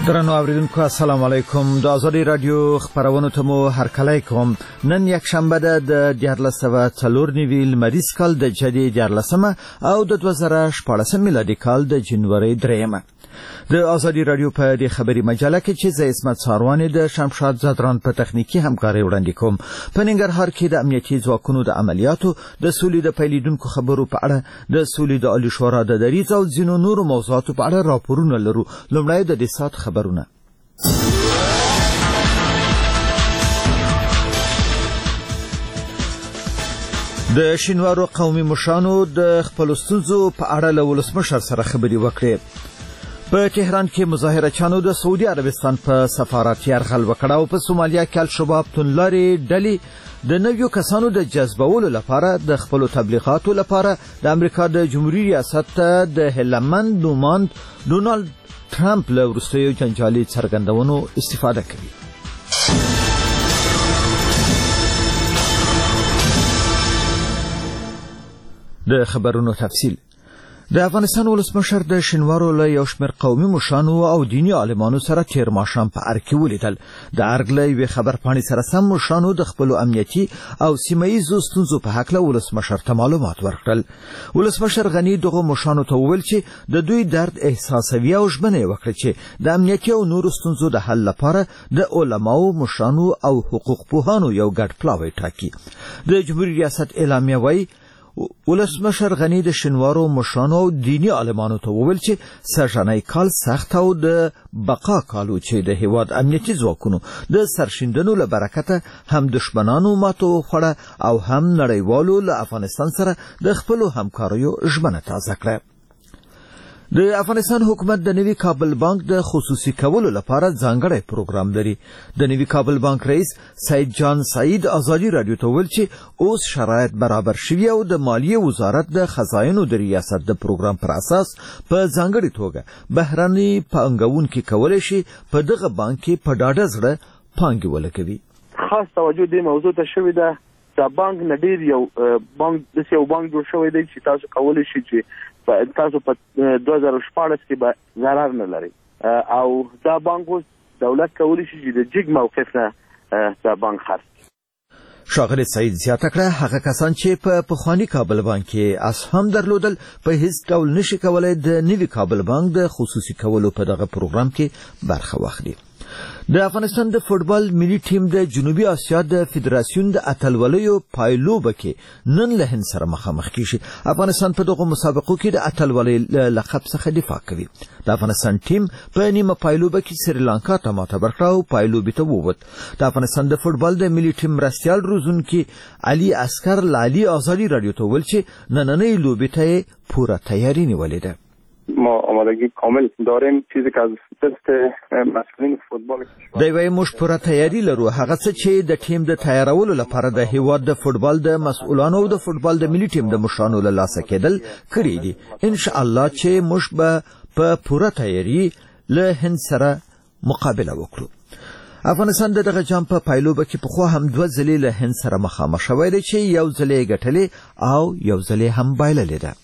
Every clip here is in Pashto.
درنو اوریدونکو السلام علیکم. د آزادی رادیو خبرونو ته مو هرکلی کوم. نن یک شنبه ده د 1404 لمریز کال د جدي 14 او د 2014 میلادي کال د جنوري 3. د آزادی رادیو په د خبري مجله کې چې زه اسمت ساروانی د شمشاد زدران په تخنیکی همکاري وړاندې کوم. په ننګرهار کې د امنیتي ځواکونو د عملیاتو د سولې د پیلیدونکو خبرو په اړه د سولې د عالی شورا د دریځ او ځینو نورو موضوعاتو په اړه راپورونه لرو. لومړی د سات خبرونه. د شینوارو قومي مشرانو د خپل ستونزو په اړه له ولسمشر سره خبرې وکړې. په تهران کې مظاهره چانو د سعودي عربستان په سفارت یرغل وکړ او په سومالیا کې الشباب تنلاري ډلې د نویو کسانو د جذبولو لپاره د خپل تبلیغاتو لپاره د امریکا د جمهوریت ریاست د هلمند نوماند ډونالد ټرمپ له وروستیو جنجالي څرګندونو استفاده کوي. د خبرونو تفصیل. د افغانستان ولسمشر د شینوارو له یو شمېر قومي مشرانو او دیني عالمانو سره تیر ماښام په ارګ کې ولیدل. د ارګ له یوې خبرپاڼې سره سم مشرانو د خپلو امنیتي او سیمه ییزو ستونزو په هکله ولسمشر ته معلومات ورکړل. ولسمشر غني دغه مشرانو ته وویل چې د دوی درد احساسوي او ژمنه یې وکړه چې د امنیتي او نورو ستونزو د حل لپاره د علماو، مشرانو او حقوق پوهانو یو ګډ پلاوی ټاکي. د جمهوریت ریاست اعلامیه وایي ولسمشر غني د شینوارو مشرانو او دینی عالمانو ته وویل چې سرژنای کال سخت او د بقا کالو چې د هیواد امنیتي ځواکونو د سرشیندنو له برکته هم دشمنانو ماتو خوړه او هم نړیوالو له افغانستان سره د خپلو همکاریو ژمنه تازه کړه. د افغانستان حکومت د نوي کابل بانک د خصوصي کولو لپاره ځانګړی پروګرام لري. د نوي کابل بانک رئیس سید جان سعید آزادی رادیو ته ویل چې اوس شرایط برابر شوي او د مالیې وزارت د خزاینو د ریاست د پروګرام پر اساس په ځانګړي توګه بهرني پانګونکي کولی شي په دغه بانک کې په ډاډه زړه پانګې ولګوي. خاص توجه دې موضوع ته شوې ده. دا بانک نډیر یو بانک جوړ شوی دی چې تاسو کولی شئ چې تاسو په 2014 کې به ضرر نه لري او دا بانک اوس دولت کولی شي چې د جګ موقف نه دا بانک خرڅ. شاغلی سعید زیاته کړه هغه کسان چې په پخوانی کابل بانک کې اسهم درلودل په هیڅ ډول نشي کولای د نوي کابل بانک د خصوصي کولو په دغه پروګرام کې برخه واخلي. د افغانستان د فوټبال ملي ټیم د جنوبي اسیا د فدراسیون د اتلولیو پایلوبه کې نن له هند سره مخامخ کیږي. افغانستان په دغه مسابقو کې د اتلولۍ لقب څخه دفاع کوي. د افغانستان ټیم په نیمه پایلوبه کې سریلانکا ته ماته ورکړه او پایلوبې ته ووت. د افغانستان د فوټبال د ملي ټیم مرستیال روزونکي علي اسکر لالی آزادی رادیو ته ویل چې نننۍ لوبې ته پوره تیاری نیولې ده. ما آمادگی کامل داریم. چیزی که از دست مسئولین فوتبال دوی موږ پوره تیاری لرو. هغه څه چې د ټیم د تیارولو لپاره د هیواد د فوټبال د مسؤلانو او د فوټبال د ملي ټیم د مشرانو له لاسه کېدل کړی دي. ان شاء الله چې موږ به په پوره تیاری له هند سره مقابله وکړو. افغانستان دغه جام په پایلوبه کې پخوا هم 2 ځلې له هند سره مخامخ شوی دی چې یو ځلې ګټلې او یو ځلې هم بایللې ده.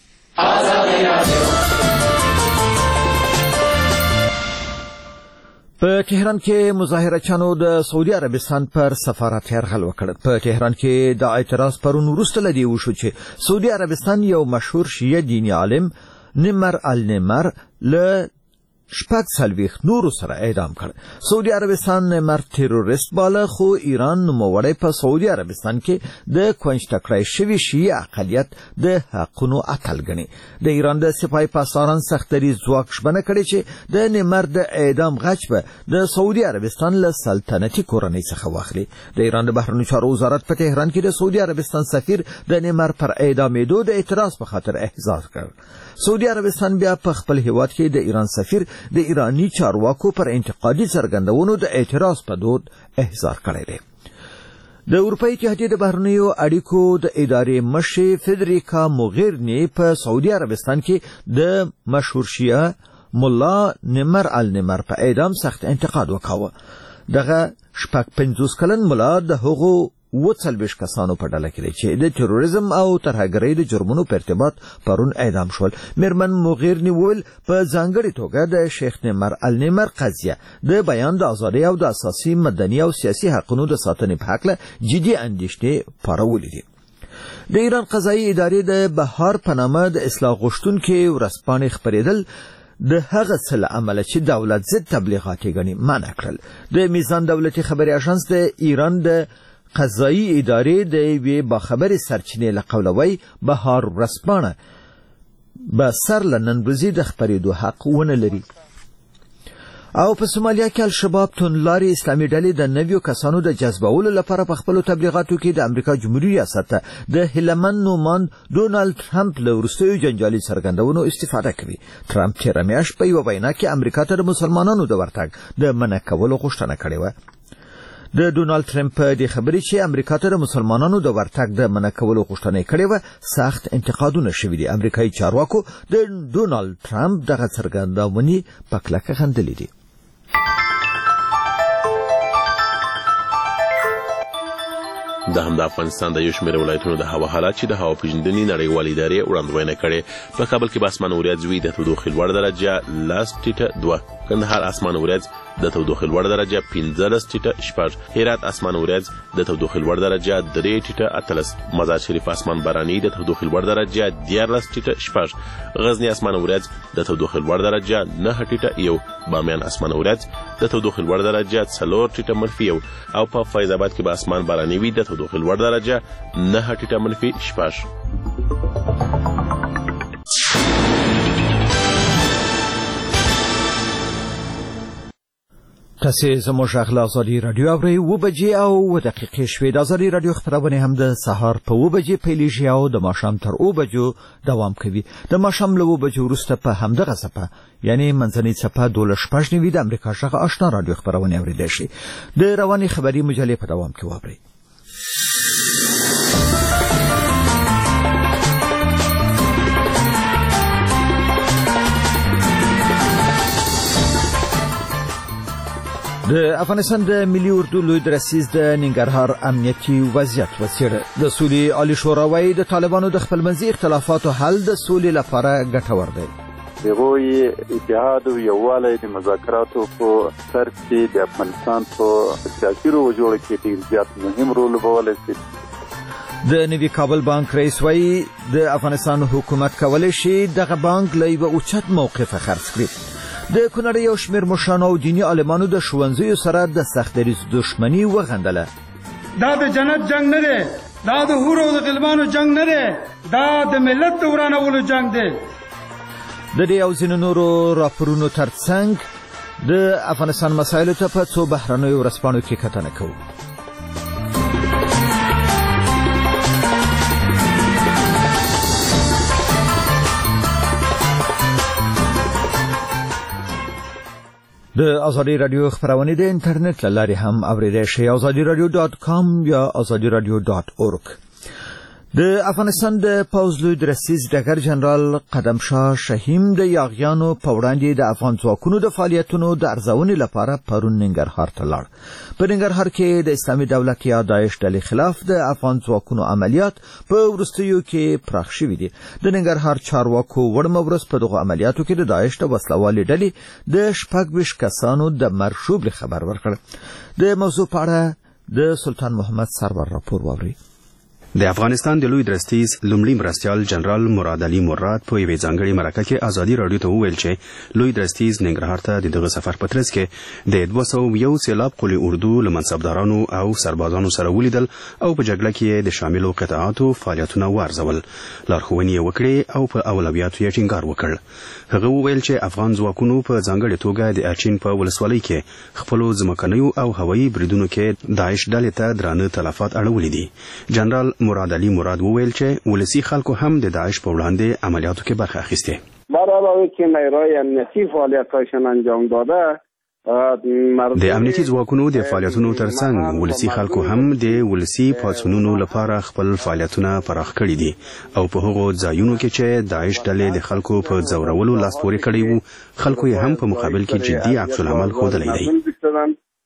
په تهران کې مظاهره چانو د سعودي عربستان پر سفارت یرغل وکړ. په تهران کې د اعتراض پرون وروسته لدی وشو چې سعودي عربستان یو مشهور شیعه دیني عالم نمر النمر له 4 نورو سره اعدام کړ. سعودي عربستان نمر تروریست بالا خو ایران نوموړی په سعودي عربستان کې د کوینج ټکرای شوی شیعه اقلیت د حقونو اتل ګڼي. د ایران د سپاه پاسداران سختري ځواک ژمنه کړې چې د نمر د اعدام غچ به د سعودي عربستان له سلطنتي کورنۍ څخه واخلي. د ایران د بهرنیو چارو وزارت په تهران کې د سعودي عربستان سفیر د نمر پر اعدامېدو د اعتراض په خاطر احضار کړ. سعودي عربستان بیا په خپل هیواد کې د ایران سفیر د ایرانی چارواکو پر انتقادي څرګندونو د اعتراض په دود احضار کړی دی. د اروپאי اتحادیې د بهرنیو اړیکو د ادارې مشر فدریکا موغیرنی په سعودي عربستان کې د مشهور شیعه مولا نمر النمر په اعدام سخت انتقاد وکاوه. دغه 50 کلن مولا د هغو 40 کسانو په ډله کې دي چې د تروریزم او ترهګرۍ د جرمونو په ارتباط پرون اعدام شول. میرمن مغیرنی وویل په ځانګړي توګه د شیخ نمر النمر قضیه د بیان د ازادۍ او د اساسي مدني او سیاسي حقوقو د ساتنې په اړه جدي اندېښنې پارولې دي. د ایران قضایي ادارې د بهار په نامه د اصلاح غوښتونکو ورځپاڼې خپرېدل د هغه څه له امله چې دولت ضد تبلیغات یې ګڼي منع کړل. د میزان دولتي خبري اژانس د ایران د قضایي ادارې د یوې باخبرې سرچینې له قوله وایي بهار ورځپاڼه به سر له نن ورځې د خپرېدو حق ونه لري. او په سومالیا کې الشباب توندلارې اسلامي ډلې د نویو کسانو د جذبولو لپاره په خپلو تبلیغاتو کې د امریکا جمهوریت ریاست د هیلمن نومان ډونالد ټرمپ له وروستیو جنجالي څرګندونو استفاده کوي. ټرمپ تېره میاشت په یوه وینا کې امریکا ته د مسلمانانو د ورتګ د منع کولو غوښتنه کړې وه. د ډونالد ټرمپ د خبرې چې امریکا ته د مسلمانانو د ورتګ د منع کولو غوښتنه کړې وه سخت انتقادونه شوي دي. امریکایي چارواکو د ډونالد ټرمپ دغه څرګندونې په کلکه خندلې دي. دا هم د افغانستان د یو شمېر ولایتونو د هوا حالات چې د هوا پیژندنې نړیوالې ادارې وړاندوینه کړې. په کابل کې به اسمان وریځ وي، د تودوخې لوړه درجه 2 کندهار اسمان وریځ د تودوخې لوړه درجه 15 هرات اسمان وریځ د تودوخې لوړه درجه 3 مزار شریف اسمان باراني د تودوخې لوړه درجه 14 غزنی اسمان وریځ د تودوخې لوړه درجه 9 بامیان اسمان وریځ د تودوخې لوړه درجه 4 او په فیض آباد کې به اسمان باراني وي د تودوخې لوړه درجه 9 تاسې زموږ غږ له ازادي راډیو اورئ. 7:02 شوې. د ازادي راډیو خپرونې هم د سهار په 7 پیلېږي او د ماښام تر 8 دوام کوي. د ماښام له 8 وروسته په همدغه څپه یعنی منځنۍ څپه 12:09 د امریکا غږ آشنا راډیو خپرونې اورېدای شي. د رواني خبري مجلې په دوام کې واورئ. د افغانستان د ملي اردو لوی درسیز د ننګرهار امنیتي وضعیت وڅېړه. د سولې عالی شورا وايي د طالبانو د خپلمنځي اختلافاتو حل د سولې لپاره ګټور دی. دغوی اتحاد او یووالی د مذاکراتو په سر کې د افغانستان په سیاسي روجوړ کې ډېر زیات مهم رول لوبولی شي. د نوي کابل بانک رئیس وايي د افغانستان حکومت کولی شي دغه بانک له یوه اوچت موقفه خرڅ کړي. د کونړ یو شمېر مشرانو او دیني عالمانو د ښوونځیو سره د سخت دریځ دښمني وغندله. دا د جنت جنگ نه دی، دا د حورو او د غلمانو جنگ نه دی، دا د ملت د ورانولو جنگ دی. د دې او ځینو نورو راپورونو ترڅنګ د افغانستان مسایلو ته په څو بهرنیو ورځپاڼو کې کتنه کوو. د ازادي راډیو خبرونه د انټرنیټ له لارې هم اوریدای شئ. azadiradio.com یا azadiradio.org. د افغانستان د پوځ لوی درسیز ډګر جنرال قدمشاه شهیم د یاغیانو په وړاندې د افغان ځواکونو د فعالیتونو د ارزونې لپاره پرون ننګرهار ته لاړ. په ننګرهار کې د اسلامي دولت یا داعش ډلې خلاف د افغان ځواکونو عملیات په وروستیو کې پراخ شوي دي. د ننګرهار چارواکو وړمه ورځ په دغو عملیاتو کې د داعش د وسلوالې ډلې د 26 کسانو د مرګ شوبلې خبر ورکړ. د موضوع په اړه د سلطان محمد سرور راپور واورئ. د افغانستان د لوی درستیز لومړي مرستیال جنرال مراد علي مراد په یوې ځانګړې مرکه کې ازادي راډیو ته وویل چې لوی درستیز ننګرهار ته دغه سفر په ترڅ کې د 201 سیلاب قلی اردو له منصبدارانو او سربازانو سره ولیدل او په جګړه کې د شاملو قطاعاتو فعالیتونه وارزول. لارښوونې یې وکړې او په اولویاتو یې ټینګار وکړ. هغه وویل چې افغان ځواکونو په ځانګړې توګه د اچین په ولسوالۍ کې خپلو ځمکنیو او هوایي بریدونو کې داعش ډلې ته درانه تلفات اړولي دي. جنرال مراد علي مراد وویل چې ولسی خلکو هم د داعش په وړاندې عملیاتو کې برخه اخیسته. برای که نیروی امنیتی فعالیتاشون انجام داده د امنیتي ځواکونو د فعالیتونو ترڅنګ ولسی خلکو هم د ولسی پاڅونونو لپاره خپل فعالیتونه پراخ کړي دي او په هغو ځایونو کې چې داعش ډلې د خلکو په ځورولو لاس پورې کړي وو خلکو یې هم په مقابل کې جدي عکس العمل ښودلی دی.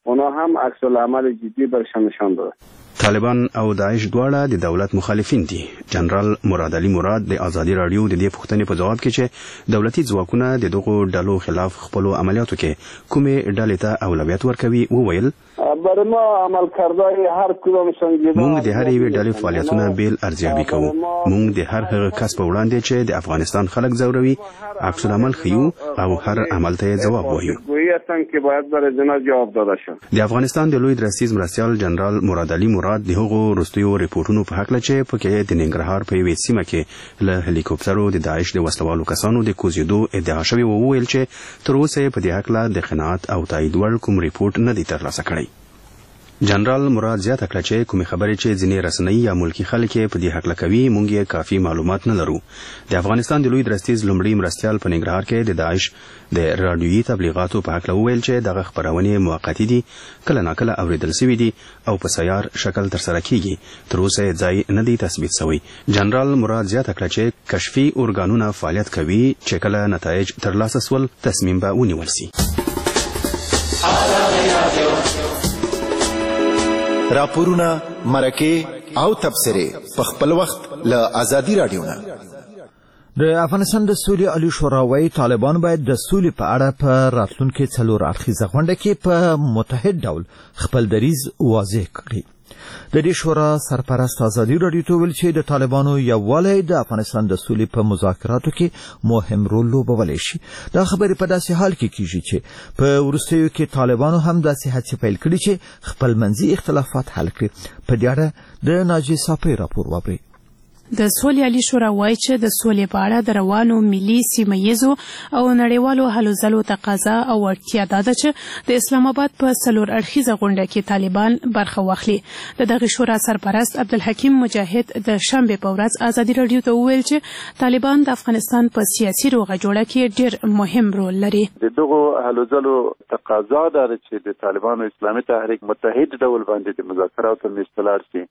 اونا هم عکس العمل جدی برشان نشان داده. طالبان او داعش دواړه د دولت مخالفین دي. جنرال مراد علي مراد د ازادي رادیو د دې پوښتنې په جواب کې چې دولتي ځواکونه د دغو ډلو خلاف خپل عملیاتو کې کومې ډلې ته اولویت ورکوي وویل برای ما عمل کرده هر کدام سنجیده مونږ د هر یوې ډلې فعالیتونه بیل ارزیابي کوو. مونږ د هر هغه کس په وړاندې چې د افغانستان خلک ځوروي عکس العمل ښیو او هر عمل ته ځواب وایو. د افغانستان د لوی درستیز مرستیال جنرال مراد علي مراد د هغو وروستیو ریپورتونو په هکله چې پکې د ننګرهار په یوې سیمه کې له هلیکوپټرو د داعش د وسلوالو کسانو د کوزیدو ادعا شوې وویل چې تر اوسه په دې هکله د قناعت او تایید وړ کوم ریپورت نه دی ترلاسه کړی. جنرال مراد زیاته کړه چې کومې خبرې چې ځینې رسنۍ یا ملکی خلک په دې هکله کوي مونږ یې کافي معلومات نه لرو. د افغانستان د لوی درستیز لومړی مرستیال په ننګرهار کې د داعش د رادیویي تبلیغاتو په هکله وویل چې دغه خپرونې موقتي دي، کله ناکله اوریدل شوي دي او په سیار شکل ترسره کیږي. تر اوسه ځای نه دی تثبیت شوی. جنرال مراد زیاته کړه چې کشفي ارګانونه فعالیت کوي چې کله نتایج ترلاسه سول تصمیم به ونیول شي. راپورونه، مرکه او تبصره په خپل وخت له ازادي رادیو نه. د افغانستان د سولې عالی شورا وايي طالبان باید د سولې په اړه په راتلونکي 4 اړخیزه غونډه کې په متحد ډول خپل دریځ واضح کړي. د دې شورا سرپرست ازادي رادیو ته ویل چې د طالبانو یووالی د افغانستان د سولې په مذاکراتو کې مهم رول لوبولی شي. دا خبرې په داسې حال کې کیږي چې په وروستیو کې طالبانو هم داسې هڅې پیل کړي چې خپل منځي اختلافات حل کړي. په دې اړه د ناجیه صافی راپور واورئ. د سولې عالی شورا وایي چې د سولې په اړه د روانو ملي، سیمه‌ییزو او نړیوالو هلو ځلو تقاضا او اړتیا ده چې د اسلام آباد په 4 اړخیزه غونډه کې طالبان برخه واخلي. دغه شورا سرپرست عبدالحکیم مجاهد د شنبې په ورځ ازادي رادیو ته وویل چې طالبان د افغانستان په سیاسي روغه جوړه کې ډېر مهم رول لري. دغه هلو ځلو تقاضا ده چې د طالبانو اسلامي تحریک متحد ډول باندې د مذاکراتو مستلار شي.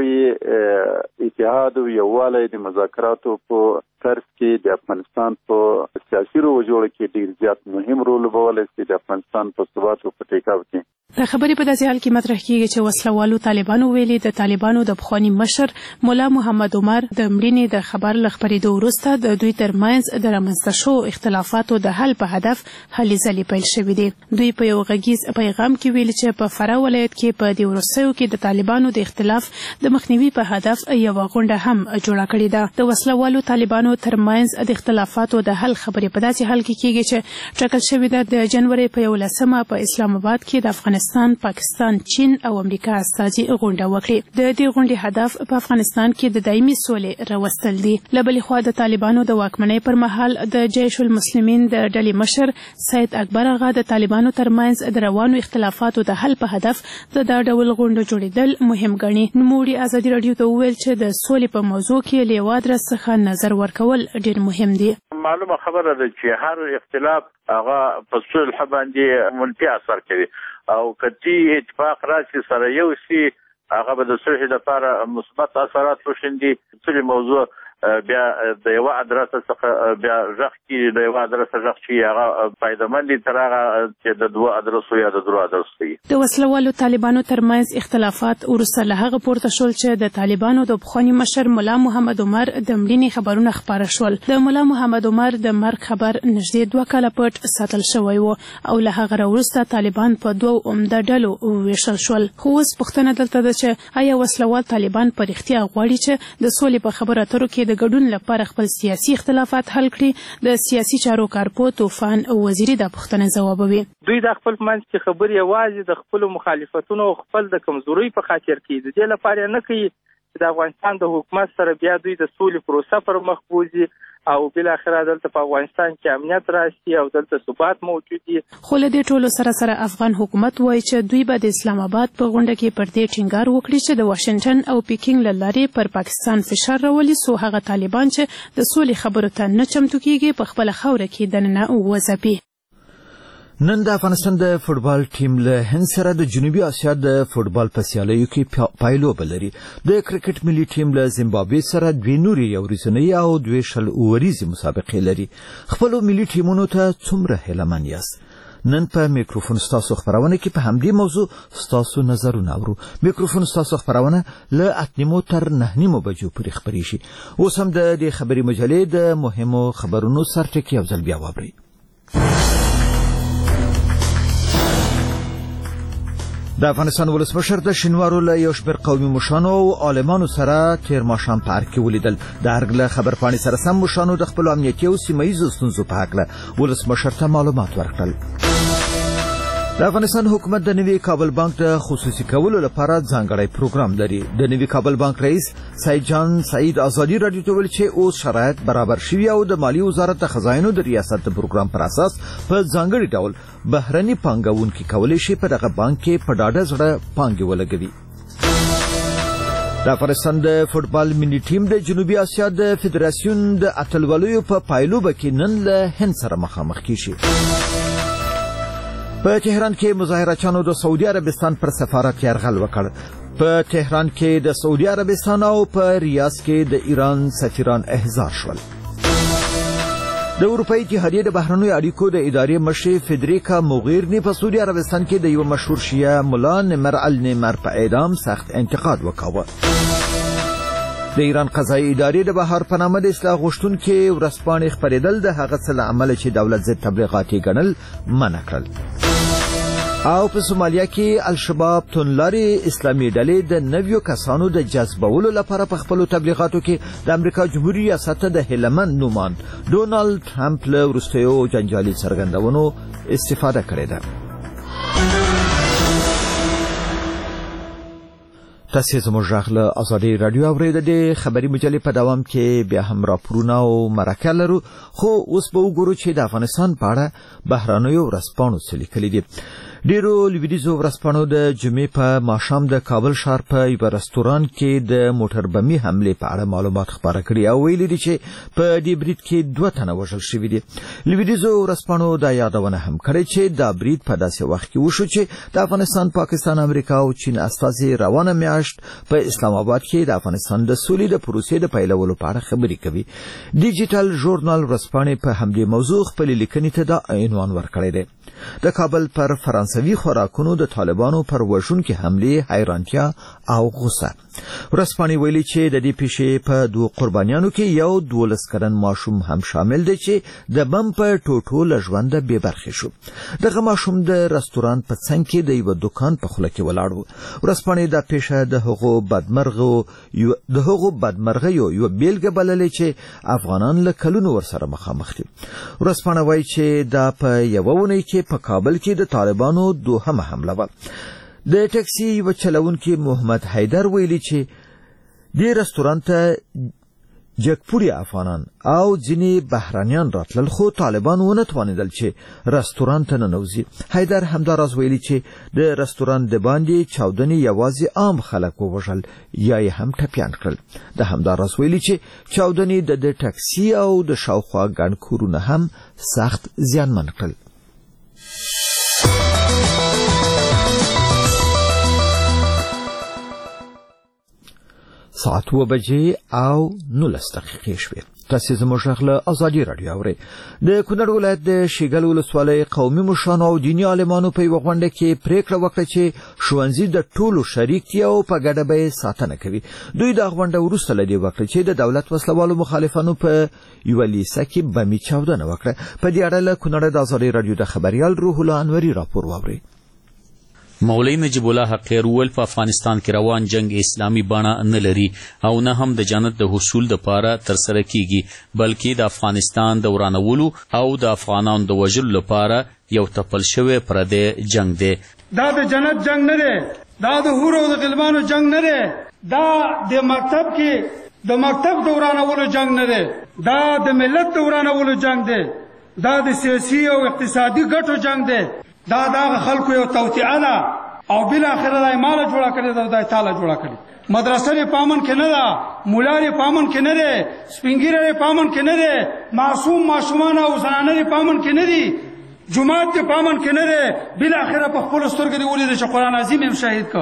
دغه اتحاد یووالی د مذاکراتو په طرف کې د افغانستان په سیاسي روغه جوړه کې ډېر زیات مهم رول لوبولی شي د افغانستان په ثبات او په ټیکاو کې. د خبرې په داسې حال کې مطرح کیږي چې وسلوالو طالبانو ویلي د طالبانو د پخواني مشر مولا محمد عمر د مړینې د خبر له خپرېدو وروسته د دوی ترمنځ د رامنځته شوو اختلافاتو د حل په هدف هلې ځلې پیل شوې دي. دوی په یو غږیز پیغام کې ویلي چې په فراه ولایت کې په دې وروستیو کې د طالبانو د اختلاف د مخنیوي په هدف یوه غونډه هم جوړه کړې ده. د وسلوالو طالبانو ترمنځ د اختلافاتو د حل خبرې په داسې حال کې کیږي چې ټاکل شوې ده د جنوري په 11 په اسلام آباد کې د افغانستان، پاکستان، چین او امریکا استازي غونډه وکړي. د دې غونډې هدف په افغانستان کې د دایمي سولې راوستل دي. له بلې خوا د طالبانو د واکمنۍ پر مهال د جیش المسلمین د ډلې مشر سید اکبر آغا د طالبانو ترمنځ د روانو اختلافاتو د حل په هدف د دا ډول غونډو جوړېدل مهم ګڼي. نوموړي ازادي رادیو ته وویل چې د سولې په موضوع کې له یوه ادرس څخه نظر ورکول ډېر مهم دي. معلومه خبره ده چې هر اختلاف هغه په صلح باندې منفي اثر کوي او کتی اتفاق راشي سره یو شي هغه به د صلح لپاره مثبت اثرات وشيندي. ټول موضوع بیا د یو ادرس څخه بیا ځخ کی د یو ادرس ځخ شي هغه پایدمن دي تر هغه چې د دوه ادرسو یا د درو ادرسو وي. د وسلوالو طالبانو ترمنځ اختلافات وروسته له هغه پورته شول چې د طالبانو د پخواني مشر مولا محمد عمر د مړینې خبرونه خپاره شول. د مولا محمد عمر د مرګ خبر نږدې 2 کاله پټ ساتل شوی و او له هغه وروسته طالبان په 2 عمده ډلو وویشل شول. خو اوس پوښتنه دلته ده چې آیا وسلوال طالبان په رښتیا غواړي چې د سولې په خبرو اترو کې د ګډون لپاره خپل سیاسي اختلافات حل کړي؟ د سیاسي چارو کارپو طوفان وزیري دا پوښتنه ځوابوي. دوی د خپل منځ کې خبرې یوازې د خپل مخالفتونو او خپل د کمزورۍ په خاطر کوي. د دې لپاره نه کوي چې د افغانستان د حکومت سره بیا دوی د سولې پروسه پر مخ بوځي او بل اخره دلته په افغانستان کې امنیت راشي او دلته ثبات موجود دي. خو له دې ټولو سره افغان حکومت وایي چې دوی به د اسلام آباد په غونډه کې پر دې ټینګار وکړي چې د واشنگټن او پیکینګ له لارې پر پاکستان فشار راولي څو هغه طالبان چې د سولې خبرو ته نه چمتو کیږي په خپل خوره کې دننه وځپي. نن د افغانستان د فوتبال ټیم له هند سره د جنوبي اسیا د فوتبال په سیالیو کې پایلوبه لري. د کرکټ ملي ټیم له زیمبابوې سره 2 نورې یو ورځنۍ او 2 شل اوریزې مسابقې لري. خپل ملي ټیمونو ته څومره هیلهمن یاست؟ نن په میکروفون ستاسو خبرونه کې په همدې موضوع ستاسو نظرونه اورو. میکروفون ستاسو خبرونه له 8:30 تر 9:30 بجو پورې خبرې شي. اوس هم د دې خبري مجلې د مهمو خبرونو سرټکی یو ځل بیا واورئ. د افغانستان ولسمشر د شینوارو له یو شمېر قومي مشرانو او عالمانو سره تیر ماښام په ارګ کې ولیدل. د ارګ له خبرپاڼې سره سم مشرانو د خپلو امنیتي او سیمه ییزو ستونزو په هکله ولسمشر ته معلومات ورکړل. د افغانستان حکومت د نوي کابل بانک د خصوصي کولو لپاره ځانګړی پروګرام لري. د نوي کابل بانک رئیس سید جان سعید ازادي راډیو ته ویل چې اوس شرایط برابر شوي او د مالیې وزارت د خزاینو د ریاست د پروګرام پر اساس په ځانګړي ډول بهرني پانګوونکي کولی شي په دغه بانک کې په ډاډه زړه پانګې ولګوي. د افغانستان د فوټبال ملي ټیم د جنوبي اسیا د فدراسیون د اتلولیو په پایلوبه کې نن له هند سره مخامخ کیږي. په تهران کې مظاهرچیانو د سعودي عربستان پر سفارت یرغل وکړ. په تهران کې د سعودي عربستان او په ریاض کې د ایران سفیران احضار شول. د اروپאי اتحادیې د بهرنیو اړیکو د ادارې مشر فدریکا موغیرني په سعودي عربستان کې د یو مشهور شیعه ملا نمر النمر په اعدام سخت انتقاد وکاوه. د ایران قضایي ادارې د بهار په نامه د اصلاح غوښتونکو ورځپاڼې خپرېدل د هغه څه له امله چې دولت ضد تبلیغات یې ګڼل منع کړل. او په سومالیا کې الشباب توندلارې اسلامي ډلې د نویو کسانو د جذبولو لپاره په خپلو تبلیغاتو کې د امریکا جمهوري ریاست د هیلمن نومان ډونالد ټرمپ له وروستیو جنجالي څرګندونو استفاده کړې ده. تاسې زموږ غږ له ازادي راډیو اورئ. د دې خبري مجلې په دوام کې بیا هم راپورونه او مرکه لرو، خو اوس به وګورو چې د افغانستان په اړه بهرنیو ورځپاڼو څه لیکلي دي. ډیرو لویدیځو ورځپاڼو د جمعې په ماښام د کابل ښار په یو رستوران کې د موټر بمي حملې په اړه معلومات خپاره کړي او ویلي دي چې په دې برید کې 2 تنه وژل شوي دي. لویدیځو ورځپاڼو دا یادونه هم کړې چې دا برید په داسې وخت کې وشو چې د افغانستان، پاکستان، امریکا او چین استازي روانه میاشت په اسلام آباد کې د افغانستان د سولې د پروسې د پیلولو په اړه خبرې کوي. ډیجیټل ژورنال ورځپاڼې په همدې موضوع خپل لیکنې ته دا عنوان ورکړی دی: د کابل پر فرانسوي خوراکونو د طالبانو پر وژونکي حملې حیرانتیا او غوسه. ورځپاڼې ویلي چې د دې پیښې په 2 قربانیانو کې یو 12 کلن ماشوم هم شامل دی چې د بم په ټوټو له ژونده بې برخې شو. دغه ماشوم د رستوران په څنګ کې د یو دکان په خوله کې ولاړ و. ورځپاڼې دا پیښه د هغو بدمرغیو یو بیلګه بللې چې افغانان له کلونو ورسره مخامخ دي. ورځپاڼه وایي چې دا په یوه اونۍ کې په کابل کې د طالبانو 2مه حمله وه. د ټکسي یو چلونکي محمد حیدر ویلي چې دې رستوران ته جګپوري افغانان او ځینې بهرانیان راتلل، خو طالبان ونه توانېدل چې رستوران ته ننوځي. حیدر همداراز ویلي چې د رستوران د باندې چاودنې یوازې عام خلک ووژل یا یې هم ټپیان کړل. د همداراز ویلي چې چاودنې د ټکسي او د شاوخوا ګڼ کورونه هم سخت زیانمن کړل. ساعت 2 بجې او 19 دقیقې شوې. تاسې زموږ غږ له ازادي راډیو اورئ. د کونړ ولایت د شیګل ولسوالۍ قومي مشرانو او دیني عالمانو په یوه غونډه کې پریکړه وکړه چې ښوونځي د ټولو شریک دي او په ګډه به یې ساتنه کوي. دوی دا غونډه وروسته له دې وکړه چې د دولت وسلوالو مخالفانو په یوه لیسه کې بمي چاودنه وکړه. په دې اړه له کونړ د ازادي راډیو د خبریال روح الله انوري راپور واورئ. مولوی نجیب الله حقیر ویل په افغانستان کې روان جنگ اسلامي بڼه نه لري او نه هم د جنت د حصول لپاره ترسره کیږي، بلکې د افغانستان د ورانولو او د افغانانو د وژلو لپاره یو تپل شوی پردی جنگ دی. دا د جنت جنگ نه دی، دا د حور او د غلمانو جنگ نه دی، دا د مکتب د ورانولو جنگ نه دی، دا د ملت د ورانولو جنگ دی، دا د سیاسي او اقتصادي ګټو جنگ دی. دا دغه خلکو یو توطئه ده او بل اخره دای مال جوړه کړی دا دای تعالی جوړه کړی. مدرسې پامن کې نه ده، مولاري پامن کې نه ده، سپینګیره پامن کې نه ده، ماشومان او زنانه پامن کې نه دي، جمعات پامن کې نه ده. بل اخره په خپل سترګې ولید چې قران عظیم هم شاهد کو.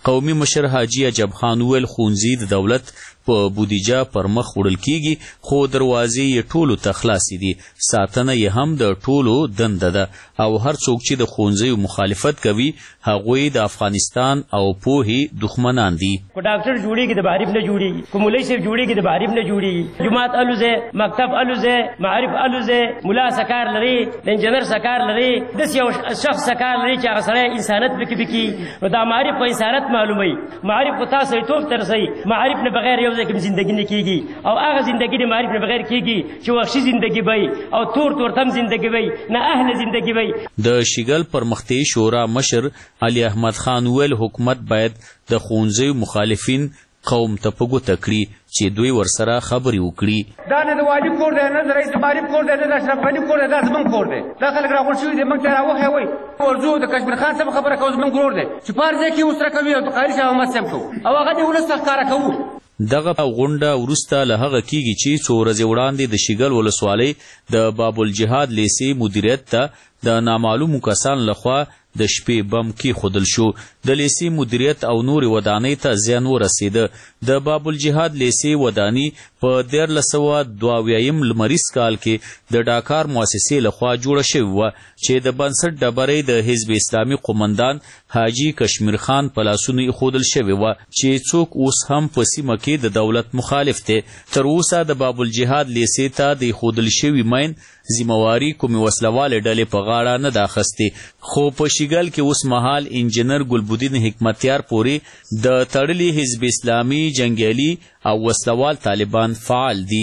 قومي مشر حاجی عجب خان ویل ښوونځي د دولت په بودیجه پر مخ وړل کیږي خو دروازې یې ټولو ته خلاصې دي ساتنه یې هم د ټولو دنده ده او هر څوک چې د ښوونځیو مخالفت کوي هغوی د افغانستان او پوهې دښمنان دي کو ډاکټر جوړیږي د معرف نه جوړیږي کو مولوي صاحب جوړیږي د معرف نه جوړیږي جماعت الوزه مکتب الوزه معرف الوزه مولا سکار لري انجنیر سکار لري د یو شخص سکار لري چې هغه سره انسانیت بکی نو دا معرف په انسانیت معلومي معرف په تاسو ټول ترسي معرف نه بغیر یو ځکه زندگی نه کیږي او هغه زندگی د معرف نه بغیر کیږي چې وحشي زندگی وي او تور تم زندگی وي نه اهل زندگی وي د شیګل پرمختي شورا مشر علي احمد خان ویل حکومت باید د ښوونځیو مخالفین قوم ته په ګوته کړي چې دوی ورسره خبرې وکړي دا نه د واجب کور دی نه د رئیس معرف کور دی نه د اشرف غني کور دی دا زموږ کور دی دا خلک راغونډ شوي دي موږ ته راوښی وایي ورځو د کشمیر خان صاحب خبره کوو زموږ ورور دی چې په هر ځای کې ورسره کوي او د قاري صاحب هم سم کوو او هغه د ولس ته ښکاره کوو دغه غونډه وروسته له هغه کیږي چې څو ورځې وړاندې د شیګل ولسوالۍ د باب الجهاد لیسې مدیریت ته د نامعلومو کسانو لخوا د شپې بم کېښودل شو د لیسې مدیریت او نورې ودانۍ ته زیان ورسېده د باب الجهاد لیسې وداني په 1322 لمریز کال کې د ډاکار مؤسسې لخوا جوړه شوې وه چې د بنسټ ډبرۍ د حزب اسلامي قومندان حاجي کشمیر خان په لاسونو ایښودل شوې وه چې څوک اوس هم په سیمه کې د دولت مخالف دی تر اوسه د باب الجهاد لیسې ته د ایښودل شوي مین ذمواري کومې وسلوالې ډلې په غاړه نه ده اخیستې خو په شیګل کې اوس مهال انجینر ګلبدین حکمتیار پورې د تړلي حزب اسلامي جنګیالي او وسلوال طالبان فعال دي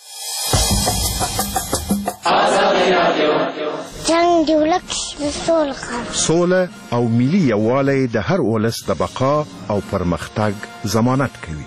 جنگ دی ولک سوله او ملي یووالی د هر ولس د بقا او پرمختګ ضمانت کوي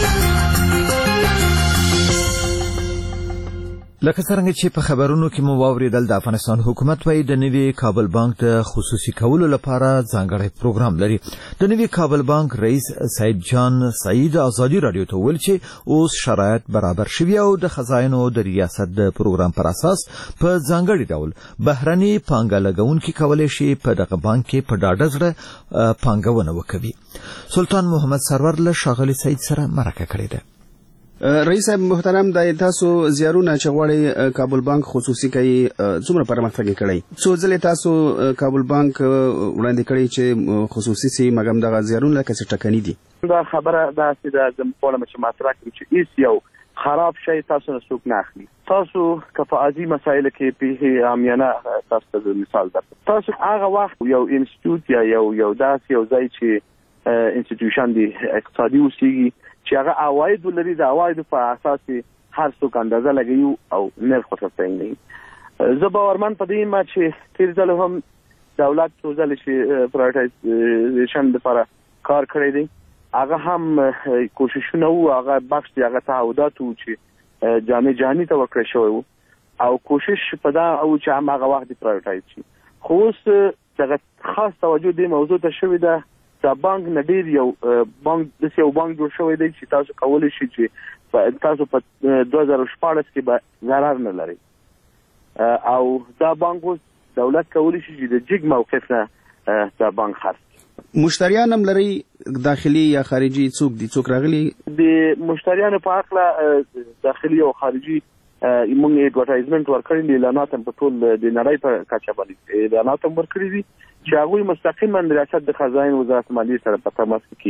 لکه څنګه چې په خبرونو کې مو واوریدل د افغانستان حکومت وايي د نوي کابل بانک د خصوصي کولو لپاره ځانګړی پروګرام لري د نوي کابل بانک رئیس سعید جان سعید ازادي رادیو ته ویل چې اوس شرایط برابر شوي او د خزاینو د ریاست د پروګرام پر اساس په ځانګړي ډول بهرني پانګه لګونکي کولی شي په دغه بانک کې په ډاډه زړه پانګونه وکوي سلطان محمد سرور له ښاغلي سعید سره مرکه کړې ده رئیس صاحب محترم د تاسو زیارونه چې غواړي کابل بانک خصوصي کوي څومره پرمختګ کړی څو ځلې تاسو کابل بانک وړاندې کړی چې خصوصي سي مګم دغه زیارونه لکه څه ټکني دي دا خبره دا چې د کومه چې مطرح کړي چې ایس یو خراب شي تاسو نه څوک نه اخلي تاسو کفاعتي مسایل کې په عامیانه تاسو ته مثال درکړم تاسو هغه وخت یو انسټیټیوټ یا یو داسې یو ځای چې انسټیټیوشن دی اقتصادي اوسېږي چې هغه عواید لري د عوایدو په اساس هر څوک اندازه لګوي او نرخ ورته ټینګوي زه باورمن په دې ما چې تیر ځل هم دولت څو ځلې چې پرایوټایزیشن لپاره کار کړی دی هغه هم کوششونه وو هغه بخش دی هغه تعهدات وو چې جامع جهاني ته ورکړی شوی وو او کوشش په دا او چې هم هغه وخت پرایوټایز شي خو اوس دغه خاص توجه دې موضوع ته شوی ده دا بانک نډیر یو بانک د یو بانک جوړ شوی دی چې تاسو کولی شئ چې تاسو په 2014 کې به ضرر نه لري او دا بانک اوس دولت کولی شي چې د جګ موقف نه دا بانک خرڅ مشتریان هم لري داخلي یا خارجي څوک راغلي د مشتریانو په اړه داخلي او خارجي موږ ایډورټایزمنت ورکړی دی اعلانات هم په ټول د نړۍ په کچه باندې اعلانات هم ورکړي دي چې هغوی مستقیما د ریاست د خزاین وزارت مالیې سره په تماس کې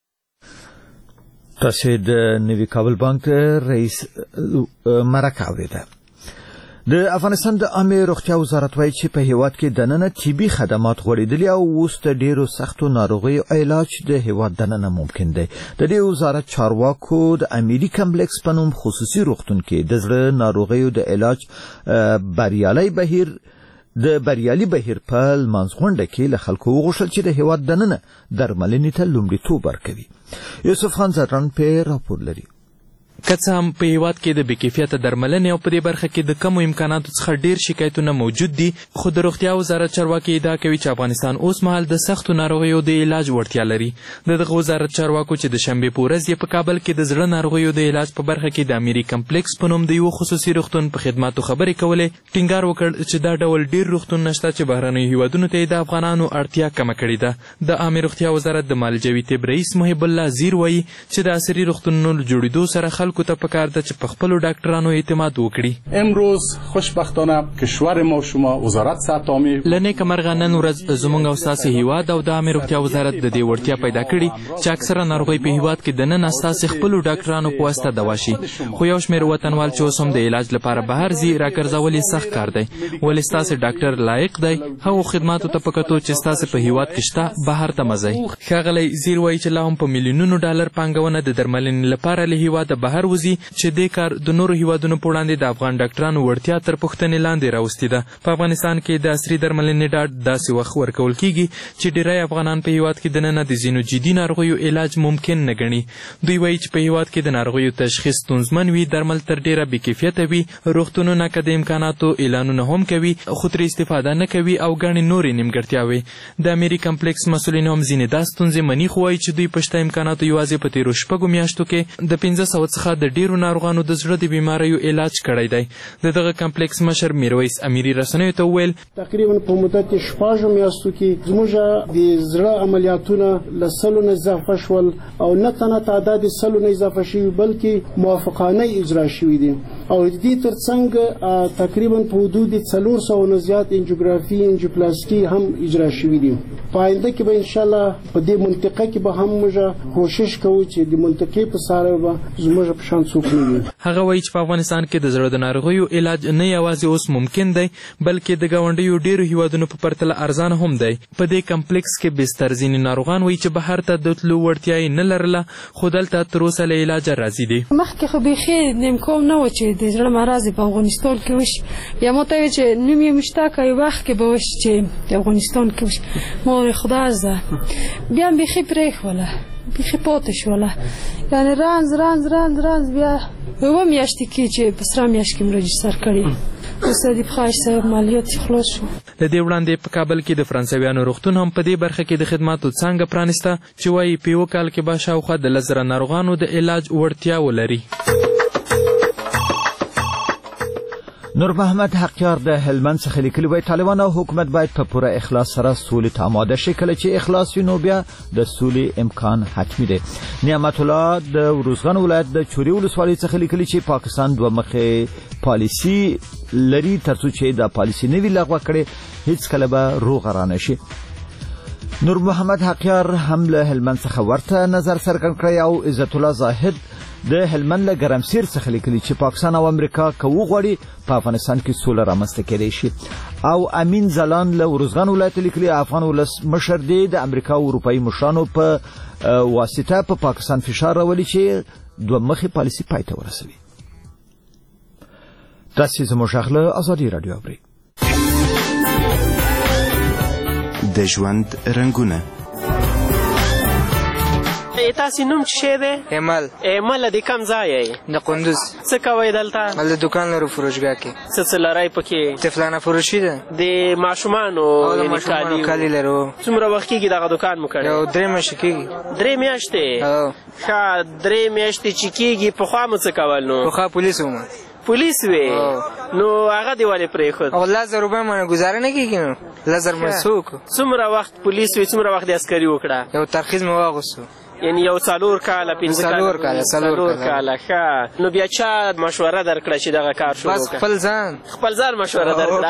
تاسو د نوي کابل بانک رئیس مرکه اوریده د افغانستان د عامه روغتیا وزارت وايي چې په هیواد کې دننه طبي خدمات غوړېدلي او اوس د ډیرو سختو ناروغیو علاج د هیواد دننه ممکن دی د دې وزارت چارواکو د امیری کمپلیکس په نوم خصوصي روغتون کې د زړه ناروغیو د علاج بریالي بهیر په لمانځغونډه کې له خلکو وغوښتل چې د هیواد دننه درملنې ته لومړیتوب ورکوي یوسف خان زران په راپور لري که څه هم په هیواد کې د بېکیفیته درملنې او په دې برخه کې د کمو امکاناتو څخه ډېر شکایتونه موجود دي، خو د روغتیا وزارت چارواکي ادعا کوي چې افغانستان اوس مهال د سختو ناروغیو د علاج وړتیا لري. د دغه وزارت چارواکو چې د شنبې په ورځ یې په کابل کې د زړه ناروغیو د علاج په برخه کې د اميري کمپلیکس په نوم د یو خصوصي روغتون په خدماتو خبرې کولې، ټینګار وکړ چې دا ډول ډېر روغتون نشته چې بهرنیو هیوادونو ته د افغانانو اړتیا کمه کړې ده. د عامه روغتیا وزارت د معالجوي طب رئیس محب الله زیر وایي چې د عصري روغتونونو له جوړېدو سره خلکو ته پکار ده چې په خپلو ډاکټرانو اعتماد وکړي. امروز خوشبختانه کشور ما شما وزارت صحت عامه له نیکه مرغه نن ورځ زموږ او ستاسې هیواد او د عامه روغتیا وزارت د دې وړتیا پیدا کړي چې اکثره ناروغۍ په هیواد کې دننه ستاسې خپلو ډاکټرانو په واسطه دوا شي، خو یو شمېر وطنوال چې اوس هم د علاج لپاره بهر ځي راګرځول یې سخت کار دی. ولې ستاسې ډاکټر لایق دی هغو خدماتو ته په کتو چې ستاسې په هیواد کې شته بهر ته مه ځئ. ښاغلی زیر وایي چې لا هم په میلیونونو ډالر پانګونه د درملنې لپاره له هیواده بهر وځي چې دې کار د نورو هیوادونو په وړاندې د افغان ډاکټرانو وړتیا تر پوښتنې لاندې راوستې ده. په افغانستان کې د عصري درملنې ډاډ داسې وخت ورکول کېږي چې ډېری افغانان په هیواد کې دننه د ځینو جدي ناروغیو علاج ممکن نه ګڼي. دوی وایي چې په هیواد کې د ناروغیو تشخیص ستونزمن وي، درمل تر ډېره بېکیفیته وي، روغتونونه که د امکاناتو اعلانونه هم کوي خو ترې استفاده نه کوي او ګڼې نورې نیمګړتیاوې. د اميري کمپلیکس مسؤلین هم ځینې دا ستونزې مني، خو وایي چې دوی په شته امکاناتو یوازې په تېرو 6 میاشتو کې د 500 څخه د ډېرو ناروغانو د زړه د بیماریو علاج کړی دی. د دغه کمپلیکس مشر میرویس اميري رسنیو ته وویل تقریبا په مدت 6 میاشتو کې زموږ د زړه عملیاتونه له 100 نه اضافه شول او نه تنه تعداد 100 نه اضافه شوي بلکې موافقانه اجرا شوي دي او د دې ترڅنګ تقریبا په حدود 400 نه زیات انجیوګرافي انجیوپلاسټي هم اجرا شوي دي. په آینده کې به ان شاء الله په دې منطقه کې به هم موږ کوشش کوو چې د منطقې په ساره به زموږ په شان څوک نه وي. هغه وایي چې په افغانستان کې د زړه د ناروغیو علاج نه یوازې اوس ممکن دی بلکې د ګاونډیو ډېرو هیوادونو په پرتله ارزانه هم دی. په دې کمپلیکس کې بستر ځینې ناروغان وایي چې بهر ته د تلو وړتیا یې نه لرله خو دلته تر اوسه له علاجه راضي دي. مخکې خو بیخي امکان نه و چې د زړه مرض په افغانستان کې وشي، یا ما ته چې نوم یې مشته که یو وخت کې به وشي چې د افغانستان کې وشي. ما خدا زده بیا هم بیخي پرېښوله، بیخي پاتې شوله، یعنې رنځ بیا اوه میاشتې کې چې په سره میاشت کې م رجسټر کړي اوس د خواهش صاحب مالیات خلاص شو. له دې وړاندې په کابل کې د فرانسویانو روغتون هم په دې برخه کې د خدماتو څانګه پرانیسته چې وایي په یوه کال کې به شاوخوا د 10,000 ناروغانو د علاج وړتیا ولري. نور محمد حقیار د هلمند څخه لیکلي وایي طالبان او حکومت باید په پوره اخلاص سره سولې ته آماده شي. کله چې اخلاص وي نو بیا د سولې امکان حتمي دی. نعمت الله د وروزګان ولایت د چوري ولسوالۍ څخه لیکلي چې پاکستان دوه مخې پالیسي لري، ترڅو چې دا پالیسي نه وي لغوه کړي هیڅ کله به روغ را نه شي. نور محمد حقیار هم له هلمند څخه ورته نظر څرګند کړی او عزت الله زاهد د هلمند له ګرمسیر څخه لیکلي چې پاکستان او امریکا که وغواړي په افغانستان کې سوله رامنځته کېدای شي. او امین زلان له وروزګان ولایت لیکلي افغان ولس مشر دی د امریکا او اروپایي مشرانو په واسطه په پاکستان فشار راولي چې دوه مخې پالیسي پای ته ورسوي. تاسې زموږ غږ له ازادي راډیو اورئ. د ژوند رنګونه تاسې نوم څه شی دی؟ ایمل د کوم ځای یې؟ د قندوز. څه کوئ دلته؟ هلته دوکان لرو فروشګاه کې. څه لرئ پکې؟ طفلانه فروشي ده. د ماشومانو کالي لرو. څومره وخت کېږي دغه دوکان مو کړی؟ یو 3 میاشتې کېږي. 3 میاشتې؟ ښه 3 میاشتې چې کېږي پخوا مو څه کول نو؟ پخوا پولیس وم. پولیس وې؟ نو هغه دې ولې پرېښود؟ 10,000 روپۍ مانه ګزاره نه کېږي نو 10,000 مې څه وکړو؟ څومره وخت پولیس وې څومره وخت دې عسکري وکړه؟ یو ترخیص مې واغوستو. یعنی یو 4 کاله 5 کاله 4 کاله. ښه نو بیا چا مشوره درکړه چې دغه کار شروع بس خپل ځان مشوره درکړه.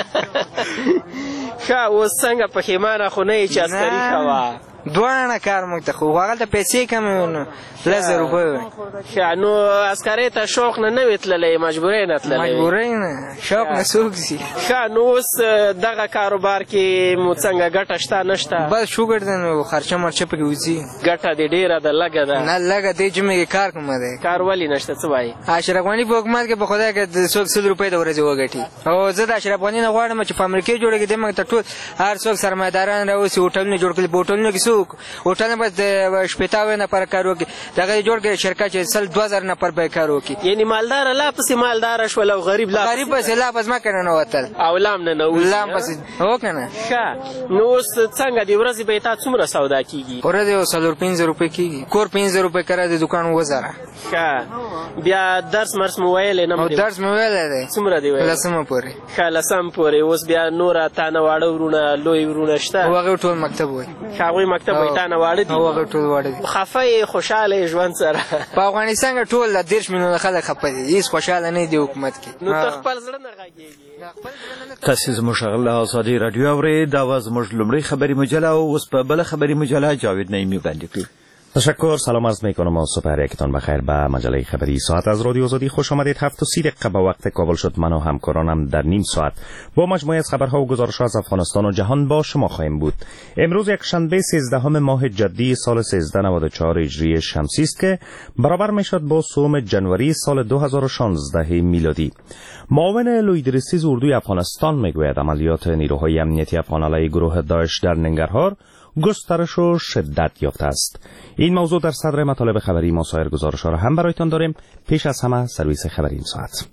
ښه اوس څنګه پښیمانه خو نه یې چې عسکري کوه؟ دواړه کار موږ ته خو هغلته پیسې کمې وې نو 10,000 روپۍ وې. ښه نو عسکرۍ ته شوق نه وې تللی؟ مجبورۍ نه تللی؟ مجبورۍ نه، شوق نه څوک ځي. ښه نو اوس دغه کاروبار کې مو څنګه ګټه شته نه شته؟ بس شکر دی نو خرچه مرچه پکې وځي. ګټه دې ډېره ده لږه ده؟ نه لږه دی جمعې کې کار کومه دی. کار ولې نشته څه وایي؟ اشرف غني په حکومت کې په خدای که څوک 100 روپۍ د ورځې وګټي او زه د اشرف غني نه غواړم چې په امریکا جوړه کې دې موږ ته ټول هر څوک سرمایه‌داران راوځي هوټلونه جوړ کړي. په هوټلونو کې څه څوک هوټل بس د 80 نفر کار وکړي دغه جوړ کړي شرکت چې 2000 نفر به کار وکړي یعنی مالدار لا پسې مالدار شول او غریب پسې لا پس ما کنه نو وتل او لام نه نو لام پسې هو کنه ښه نو اوس څنګه دی ورځې به تا څومره سودا کیږي ورځې 350 روپۍ کیږي کور 500 روپۍ کرا د دکان وزاره ښه بیا درس مرس مو ویلې نه او درس مو ویلې دی څومره دی ویلې لسمه پورې ښه لسم پورې اوس بیا نور تا نه واړه ورونه لوی ورونه شته هغه ټول مکتب وای هغه مکتب وای تا نه واړه دي هغه ټول واړه دي خفه خوشاله ژوند سره په افغانستان کې ټول د 10 میلیونه خلک خپه دي هیڅ خوشاله نه دي حکومت کې نو ته خپل زړه نه غږیږي تاسو زموږ غل ازادي رادیو اوري دا واز موږ لمړی خبری مجله او اوس په بل خبری مجله جاوید نعیمی وړاندې کړی. تشکر. سلام عرض میکنم و صبح یکتان بخیر به مجله خبری ساعت از رادیو آزادی خوش آمدید. 7:30 دقیقه به وقت کابل شد. من و همکارانم در نیم ساعت با مجموعه از خبرها و گزارش‌ها از افغانستان و جهان با شما خواهیم بود. امروز یک شنبه 13 ماه جدی سال 1394 هجری شمسی است که برابر میشد با 3 جنوری سال 2016 میلادی. معاون لویدرسیز اردوی افغانستان میگوید عملیات نیروهای امنیتی افغان علیه گروه داعش در ننگرهار گسترش و شدت یافته است. این موضوع در صدر مطالب خبری ما سایر گزارش‌ها را هم برایتان داریم. پیش از همه سرویس خبری این ساعت.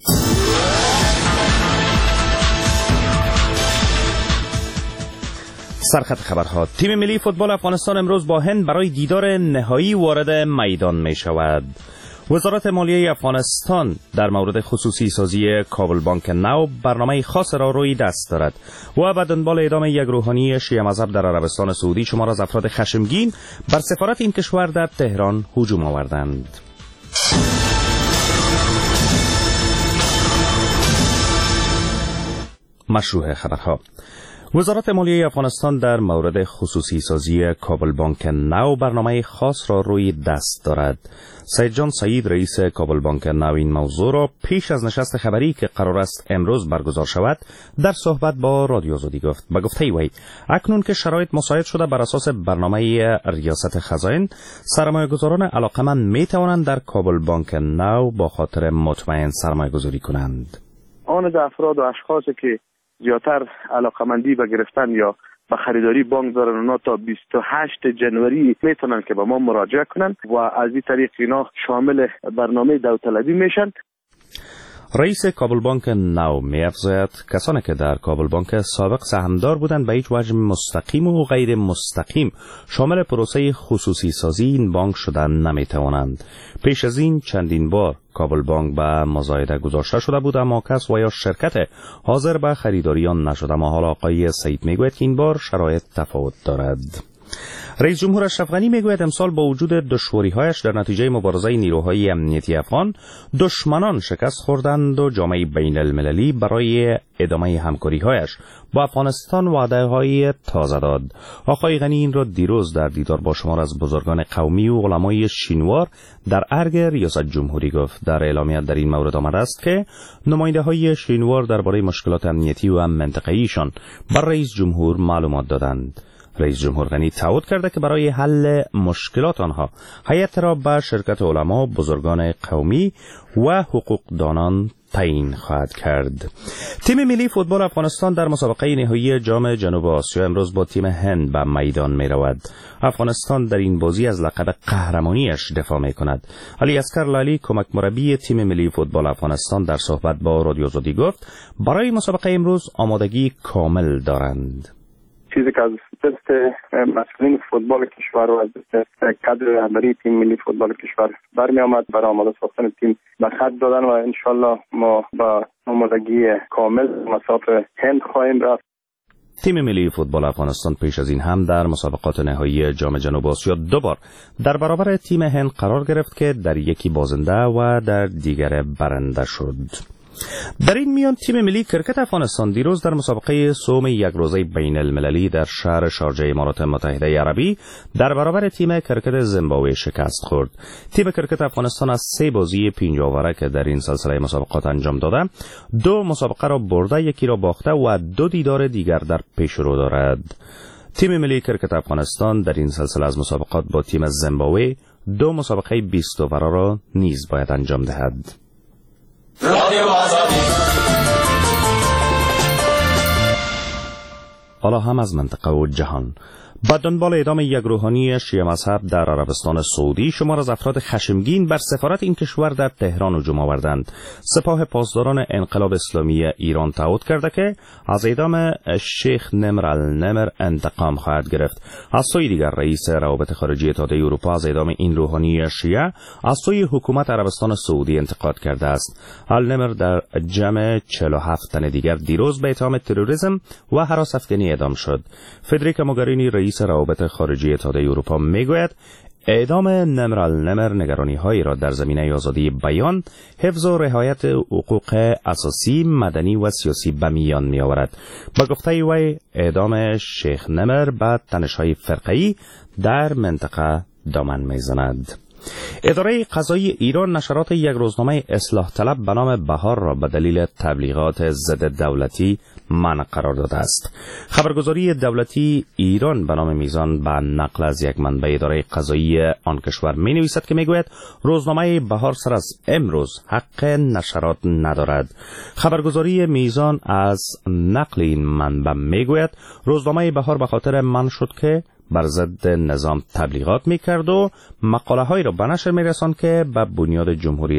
سرخط خبرها. تیم ملی فوتبال افغانستان امروز با هند برای دیدار نهایی وارد میدان می شود. وزارت مالیه افغانستان در مورد خصوصی سازی کابل بانک نو برنامه خاص را روی دست دارد و به دنبال اعدام یک روحانی شیعه مذهب در عربستان سعودی شمار از افراد خشمگین بر سفارت این کشور در تهران هجوم آوردند. مشروع خبرها. وزارت مالیه افغانستان در مورد خصوصی سازی کابل بانک نو برنامه خاص را روی دست دارد. سید جان سعید رئیس کابل بانک نو این موضوع را پیش از نشست خبری که قرار است امروز برگزار شود در صحبت با رادیو آزادی گفت. به گفته وی اکنون که شرایط مساعد شده بر اساس برنامه ریاست خزائن سرمایه‌گذاران علاقه‌مند می‌توانند در کابل بانک نو با خاطر مطمئن سرمایه‌گذاری کنند. آن افراد و اشخاصی که زیادتر علاقمندی به گرفتن یا به خریداری بانک دارن اونا تا 28 جنوری میتونن که به ما مراجعه کنن و از این طریق اینا شامل برنامه داوطلبی میشن. رئیس کابل بانک نو می‌افزاید کسانی که در کابل بانک سابق سهامدار بودند به هیچ وجه مستقیم و غیر مستقیم شامل پروسه خصوصی سازی این بانک شدن نمیتوانند. پیش از این چندین بار کابل بانک به مزایده گذاشته شده بود اما کس و یا شرکت حاضر به خریداری آن نشده. اما حالا آقای سعید میگوید که این بار شرایط تفاوت دارد. رئیس جمهور اشرف غنی میگوید امسال با وجود دشواری‌هایش در نتیجه مبارزه نیروهای امنیتی افغان دشمنان شکست خوردند و جامعه بین المللی برای ادامه همکاری‌هایش با افغانستان وعده‌های تازه داد. آقای غنی این را دیروز در دیدار با شمار از بزرگان قومی و علمای شینوار در ارگ ریاست جمهوری گفت. در اعلامیه در این مورد آمده است که نماینده‌های شینوار درباره مشکلات امنیتی و منطقه‌ایشان بر رئیس جمهور معلومات دادند. رئیس جمهور غنی تعهد کرده که برای حل مشکلات آنها هیئت را به شرکت علما، بزرگان قومی و حقوقدانان تعیین خواهد کرد. تیم ملی فوتبال افغانستان در مسابقه نهایی جام جنوب آسیا امروز با تیم هند به میدان می رود. افغانستان در این بازی از لقب قهرمانیش دفاع می کند. علی اصغر لالی کمک مربی تیم ملی فوتبال افغانستان در صحبت با رادیو آزادی گفت برای مسابقه امروز آمادگی کامل دارند. چیزی که از دست مسئولین فوتبال کشور و از دست کادر رهبری تیم ملی فوتبال کشور برمی آمد برای آماده ساختن تیم به خط دادن و انشالله ما با آمادگی کامل مسافر هند خواهیم رفت. تیم ملی فوتبال افغانستان پیش از این هم در مسابقات نهایی جام جنوب آسیا 2 بار در برابر تیم هند قرار گرفت که در یکی بازنده و در دیگر برنده شد. در این میان تیم ملی کرکت افغانستان دیروز در مسابقه سوم یک روزه بین المللی در شهر شارجه امارات متحده عربی در برابر تیم کرکت زیمبابوه شکست خورد. تیم کرکت افغانستان از 3 بازی 5 آوره که در این سلسله مسابقات انجام داده 2 مسابقه را برده، یکی را باخته و 2 دیدار دیگر در پیش رو دارد. تیم ملی کرکت افغانستان در این سلسله از مسابقات با تیم زیمبابوه 2 مسابقه 20 آوره را نیز باید انجام دهد. حالا هم از منطقه و جهان. با دنبال اعدام یک روحانی شیعه مذهب در عربستان سعودی، شمار از افراد خشمگین بر سفارت این کشور در تهران هجوم آوردند. سپاه پاسداران انقلاب اسلامی ایران تعهد کرده که از اعدام شیخ نمر النمر انتقام خواهد گرفت. از سوی دیگر رئیس روابط خارجی اتحادیه اروپا از اعدام این روحانی شیعه از سوی حکومت عربستان سعودی انتقاد کرده است. النمر در جمع 47 تن دیگر دیروز به اتهام تروریسم و هراس افکنی اعدام شد. فدریکا موگرینی رئیس روابط خارجی اتحادیه اروپا میگوید اعدام نمر النمر نگرانی‌هایی را در زمینه آزادی بیان، حفظ و رعایت حقوق اساسی، مدنی و سیاسی به میان می‌آورد. با گفته وی اعدام شیخ نمر به تنش‌های فرقه‌ای در منطقه دامن می‌زند. اداره قضایی ایران نشرات یک روزنامه اصلاح طلب به نام بهار را به دلیل تبلیغات ضد دولتی منع قرار داده است. خبرگزاری دولتی ایران به نام میزان به نقل از یک منبع اداره قضایی آن کشور می نویسد که می گوید روزنامه بهار سر از امروز حق نشرات ندارد. خبرگزاری میزان از نقل این منبع می گوید روزنامه بهار به خاطر منع شد که بر ضد نظام تبلیغات میکرد و مقاله هایی را به نشر میرساند که به بنیاد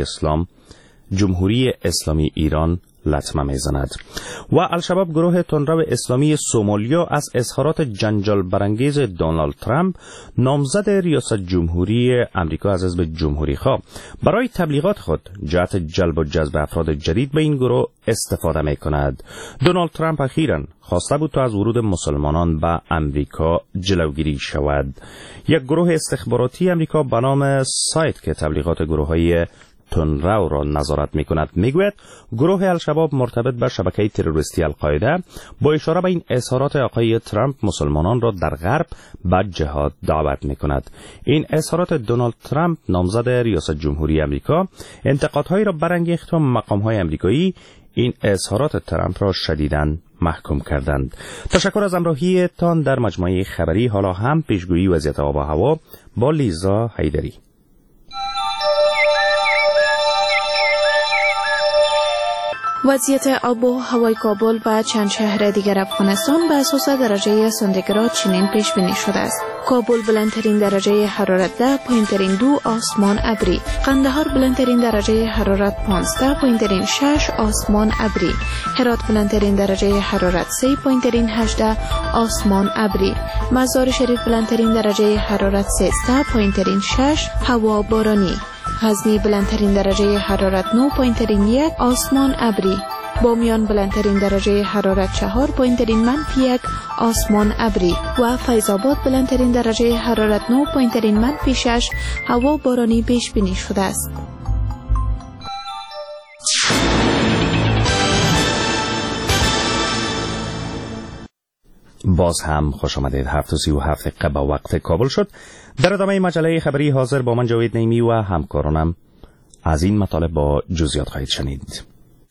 جمهوری اسلامی ایران لطمه میزند. و الشباب گروه تندرو اسلامی سومالیا از اظهارات جنجال برانگیز دونالد ترامپ نامزد ریاست جمهوری امریکا از حزب جمهوری خواه برای تبلیغات خود جهت جلب و جذب افراد جدید به این گروه استفاده می کند. دونالد ترامپ اخیراً خواسته بود تا از ورود مسلمانان به امریکا جلوگیری شود. یک گروه استخباراتی امریکا به نام سایت که تبلیغات گروه‌های تندرو را نظارت می‌کند میگوید گروه الشباب مرتبط به شبکه تروریستی القاعده با اشاره به این اظهارات آقای ترامپ مسلمانان را در غرب به جهاد دعوت می‌کند. این اظهارات دونالد ترامپ نامزد ریاست جمهوری امریکا انتقادهایی را برانگیخت و مقام‌های امریکایی این اظهارات ترامپ را شدیداً محکوم کردند. تشکر از همراهیتان در مجموعه خبری. حالا هم پیشگویی وضعیت آب و هوا با لیزا حیدری. وضعیت آب و هوای کابل و چند شهر دیگر افغانستان به اساس درجه سانتیگراد چنین پیش بینی شده است: کابل بلندترین درجه حرارت 10، پایینترین 2 آسمان ابری. قندهار بلندترین درجه حرارت 15، پایینترین 6 آسمان ابری. هرات بلندترین درجه حرارت 3، پایینترین 18 آسمان ابری. مزار شریف بلندترین درجه حرارت 13، پایینترین 6 هوا بارانی. غزنی بلندترین درجه حرارت 9، پایینترین 1 آسمان ابری. بامیان بلندترین درجه حرارت 4، پایینترین -1 آسمان ابری. و فیض آباد بلندترین درجه حرارت 9، پایینترین -6 هوا بارانی پیش بینی شده است. باز هم خوش آمدید. 7:37 به وقت کابل شد. در ادامه مجله خبری حاضر با من جاوید نیمی و همکارانم از این مطالب با جزئیات خواهید شنید.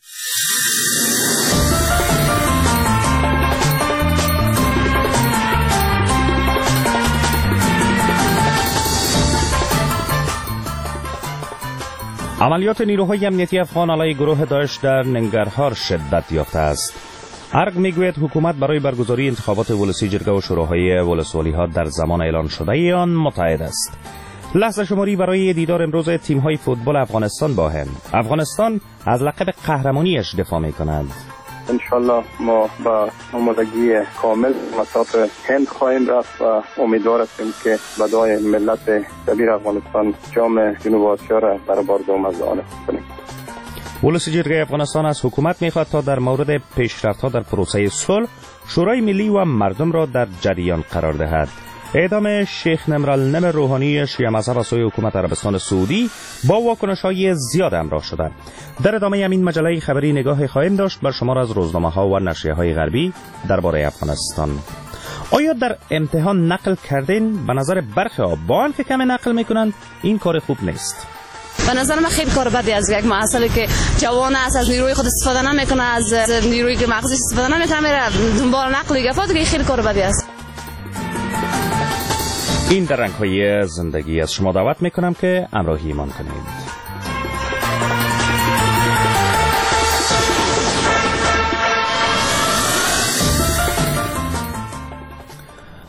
عملیات نیروهای امنیتی افغان علیه گروه داعش در ننگرهار شدت یافته است. ارگ میگوید حکومت برای برگزاری انتخابات ولسی جرگه و شوراهای ولسوالی‌ها در زمان اعلان شده آن متعهد است. لحظه شماری برای دیدار امروز تیم‌های فوتبال افغانستان با هند. افغانستان از لقب قهرمانیش دفاع می‌کند. انشالله ما با آمادگی کامل مساف هند خواهیم رفت و امیدوار هستیم که بدای ملت کبیر افغانستان جام جنوب آسیا را برابر دومزدانه کنیم. ولسی جرگه افغانستان از حکومت میخواد تا در مورد پیشرفت‌ها در پروسه صلح شورای ملی و مردم را در جریان قرار دهد. اعدام شیخ نمر النمر روحانی شیعه مذهب از سوی حکومت عربستان سعودی با واکنش‌های زیاد همراه شده. در ادامه همین مجله خبری نگاه خواهیم داشت بر شمار از روزنامه‌ها و نشریه‌های غربی درباره افغانستان. آیا در امتحان نقل کردین؟ به نظر برخی ها با آنکه کم نقل میکنند این کار خوب نیست. به نظر من خیلی کار بدی از یک معسل که جوان است، از نیروی خود استفاده نمیکنه، از نیروی که مغزش استفاده نمیکنه، میره دنبال نقل گفت که خیلی کار بدی است. این در رنگ‌های زندگی از شما دعوت میکنم که همراهی ایمان کنید.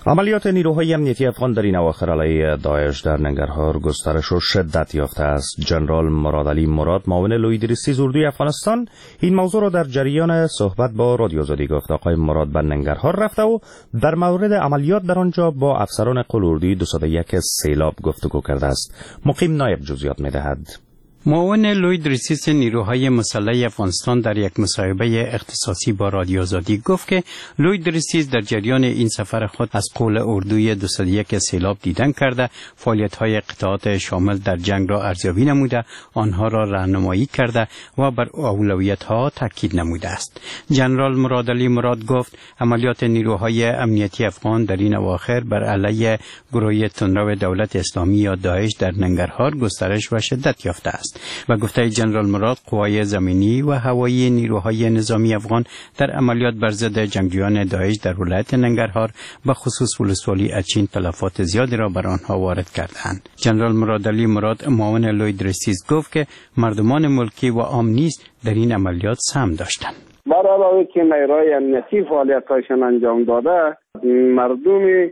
عملیات نیروهای امنیتی افغان در این اواخر علیه داعش در ننگرهار گسترش و شدت یافته است. جنرال مرادعلی مراد، معاون لوید رستیز اردوی افغانستان، این موضوع را در جریان صحبت با رادیو آزادی گفت. آقای مراد به ننگرهار رفته و در مورد عملیات در آنجا با افسران قل اردوی 201 سیلاب گفتگو کرده است. مقیم نایب جزئیات می‌دهد. معاون لوید رستیز نیروهای مسلح افغانستان در یک مصاحبه اختصاصی با رادیو آزادی گفت که لوید رستیز در جریان این سفر خود از قول اردوی 201 سیلاب دیدن کرده، فعالیت‌های قطعات شامل در جنگ را ارزیابی نموده، آنها را راهنمایی کرده و بر اولویت‌ها تاکید نموده است. جنرال مرادعلی مراد گفت عملیات نیروهای امنیتی افغان در این اواخر بر علیه گروه تندرو دولت اسلامی یا داعش در ننگرهار گسترش و شدت یافته است. و گفته جنرال مراد، قوای زمینی و هوایی نیروهای نظامی افغان در عملیات بر ضد جنگجویان داعش در ولایت ننگرهار به خصوص ولسوالی اچین تلفات زیادی را بر آنها وارد کردند. جنرال مرادعلی مراد، معاون لوید رستیز گفت که مردمان ملکی و عام نیز در این عملیات سهم داشتند. بر علاوه که نیروهای امنیتی فعالیت‌هایشان انجام داده، مردم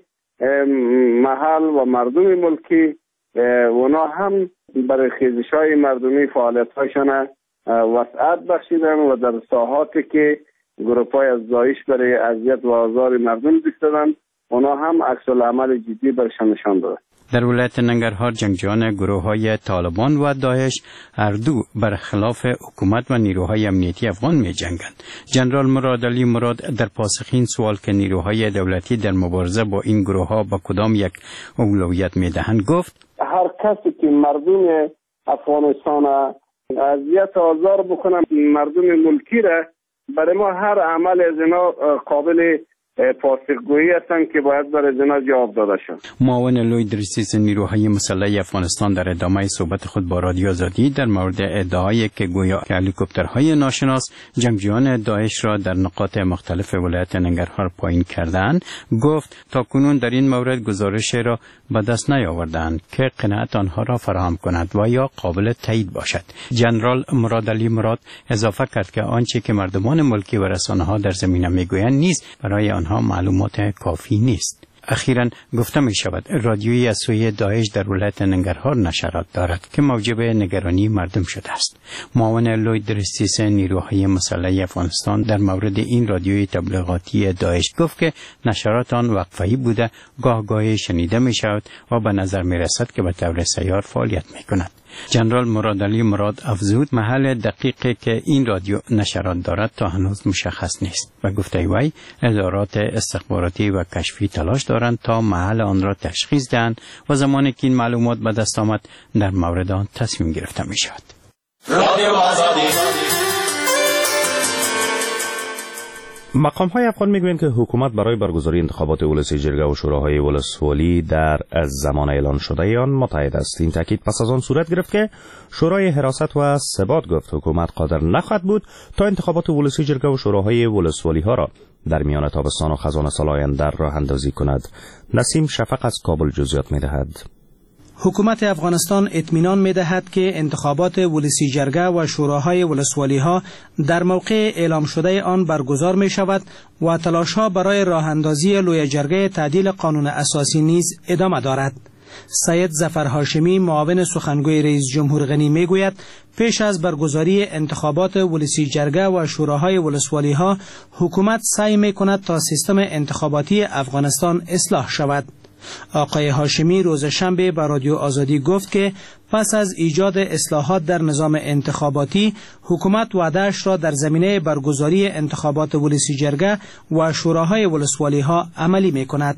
محل و مردم ملکی اونا هم برای خیزش‌های مردمی فعالیت‌هایشان وسعت بخشیدن و در ساحاتی که گروه‌های از داعش برای اذیت و آزار مردم دیدن، اونا هم عکس‌العمل جدی برشان نشان دادند. در ولایت ننگرهار جنگجویان گروه‌های طالبان و داعش هر دو برخلاف حکومت و نیروهای امنیتی افغان می‌جنگند. جنرال مرادعلی مراد در پاسخ این سوال که نیروهای دولتی در مبارزه با این گروه‌ها با کدام یک اولویت می‌دهند گفت: هر کسی که مردم افغانستان اذیت آزار بکنه، مردم ملکی را، برای ما هر عمل از اینا قابل پاسخگویی هستند که باید برای اینا جواب داده شود. معاون لوید رستیز نیروهای مسلح افغانستان در ادامه صحبت خود با رادیو آزادی در مورد ادعایی که گویا هلیکوپترهای ناشناس جنگجویان داعش را در نقاط مختلف ولایت ننگرهار پایین کردند گفت تاکنون در این مورد گزارش را به دست نیاوردند که قناعت آنها را فراهم کند و یا قابل تایید باشد. جنرال مرادعلی مراد اضافه کرد که آنچه که مردمان ملکی و رسانه‌ها در زمینه میگویند نیست برای آنها معلومات کافی نیست. اخیراً گفته می شود رادیویی از سوی داعش در ولایت ننگرهار نشرات دارد که موجب نگرانی مردم شده است. معاون لوید رستیز نیروهای مسلح افغانستان در مورد این رادیوی تبلیغاتی داعش گفت که نشرات آن وقفه‌ای بوده، گاه گاهی شنیده می شود و به نظر می رسد که به طور سیار فعالیت می کند. جنرال مرادعلی مراد افزود محل دقیقی که این رادیو نشرات دارد تا هنوز مشخص نیست و گفته وی ادارات استخباراتی و کشفی تلاش دارند تا محل آن را تشخیص دهند و زمانی که این معلومات به دست آمد در مورد آن تصمیم گرفته می شود. رادیو آزادی. مقام‌های افغان میگویند که حکومت برای برگزاری انتخابات ولسی جرگه و شوراهای ولسوالی در زمان اعلان شده آن متحد است. این تاکید پس از آن صورت گرفت که شورای حراست و ثبات گفت حکومت قادر نخواهد بود تا انتخابات ولسی جرگه و شوراهای ولسوالی ها را در میان تابستان و خزان سال آینده راه اندازی کند. نسیم شفق از کابل جزئیات می‌دهد. حکومت افغانستان اطمینان می‌دهد که انتخابات ولسی جرگه و شوراهای ولسوالی ها در موقع اعلام شده آن برگزار می‌شود و تلاش‌ها برای راه اندازی لوی جرگه تعدیل قانون اساسی نیز ادامه دارد. سید ظفر هاشمی، معاون سخنگوی رئیس جمهور غنی میگوید پیش از برگزاری انتخابات ولسی جرگه و شوراهای ولسوالی ها حکومت سعی می‌کند تا سیستم انتخاباتی افغانستان اصلاح شود. آقای هاشمی روز شنبه به رادیو آزادی گفت که پس از ایجاد اصلاحات در نظام انتخاباتی حکومت وعده‌اش را در زمینه برگزاری انتخابات ولسی جرگه و شوراهای ولسوالی ها عملی می‌کند.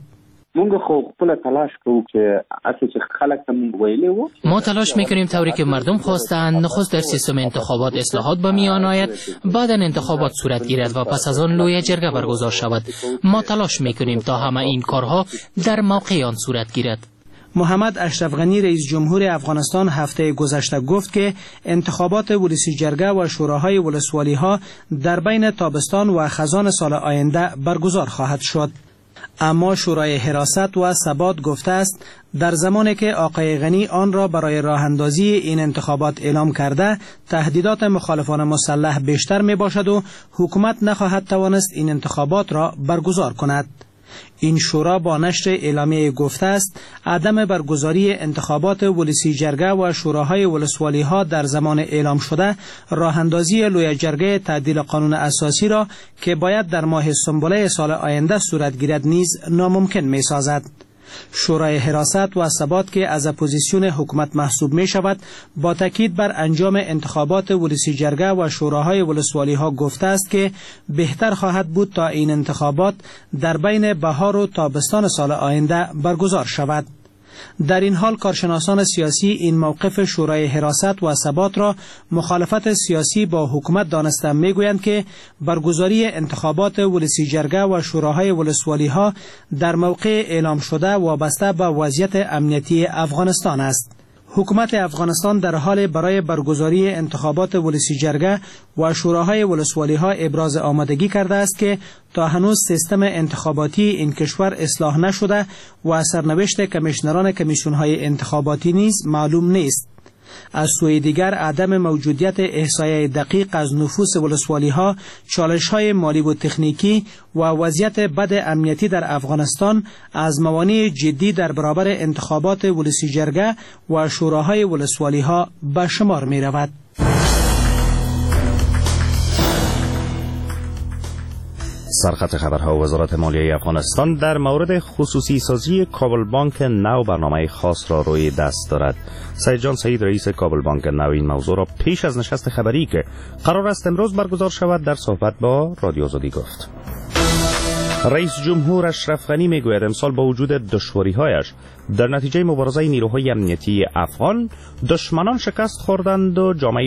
ما تلاش میکنیم طوری که مردم خواستند نخست در سیستم انتخابات اصلاحات به میان آید، بعدا انتخابات صورت گیرد و پس از آن لوی جرگه برگزار شود. ما تلاش میکنیم تا همه این کارها در موقع آن صورت گیرد. محمد اشرف غنی رئیس جمهور افغانستان هفته گذشته گفت که انتخابات ولسی جرگه و شوراهای ولسوالی ها در بین تابستان و خزان سال آینده برگزار خواهد شد. اما شورای حراست و ثبات گفته است در زمانی که آقای غنی آن را برای راه اندازی این انتخابات اعلام کرده، تهدیدات مخالفان مسلح بیشتر می باشد و حکومت نخواهد توانست این انتخابات را برگزار کند. این شورا با نشر اعلامیه گفته است عدم برگزاری انتخابات ولسی جرگه و شوراهای ولسوالی ها در زمان اعلام شده راه اندازی لوی جرگه تعدیل قانون اساسی را که باید در ماه سنبله سال آینده صورت گیرد نیز ناممکن می سازد. شورای حراست و ثبات که از اپوزیسیون حکومت محسوب می شود با تاکید بر انجام انتخابات ولسی جرگه و شوراهای ولسوالی ها گفته است که بهتر خواهد بود تا این انتخابات در بین بهار و تابستان سال آینده برگزار شود. در این حال کارشناسان سیاسی این موقف شورای حراست و ثبات را مخالفت سیاسی با حکومت دانسته میگویند که برگزاری انتخابات ولسی جرگه و شوراهای ولسوالی ها در موقع اعلام شده وابسته به وضعیت امنیتی افغانستان است. حکومت افغانستان در حال برای برگزاری انتخابات ولسی جرگه و شوراهای ولسوالی ها ابراز آمادگی کرده است که تا هنوز سیستم انتخاباتی این کشور اصلاح نشده و سرنوشت کمیشنران کمیسیون های انتخاباتی نیز معلوم نیست. از سوی دیگر عدم موجودیت احصایه دقیق از نفوس ولسوالی ها، چالش های مالی و تکنیکی و وضعیت بد امنیتی در افغانستان از موانع جدی در برابر انتخابات ولسی جرگه و شوراهای ولسوالی ها به شمار می رود. سرخط خبرها وزارت مالیه افغانستان در مورد خصوصی سازی کابل بانک نو برنامه خاص را روی دست دارد. سید جان سعید رئیس کابل بانک نو این موضوع را پیش از نشست خبری که قرار است امروز برگزار شود در صحبت با رادیو آزادی گفت. رئیس جمهور اشرف غنی میگوید امسال با وجود دشواری‌هایش در نتیجه مبارزه نیروهای امنیتی افغان دشمنان شکست خوردند و جامعه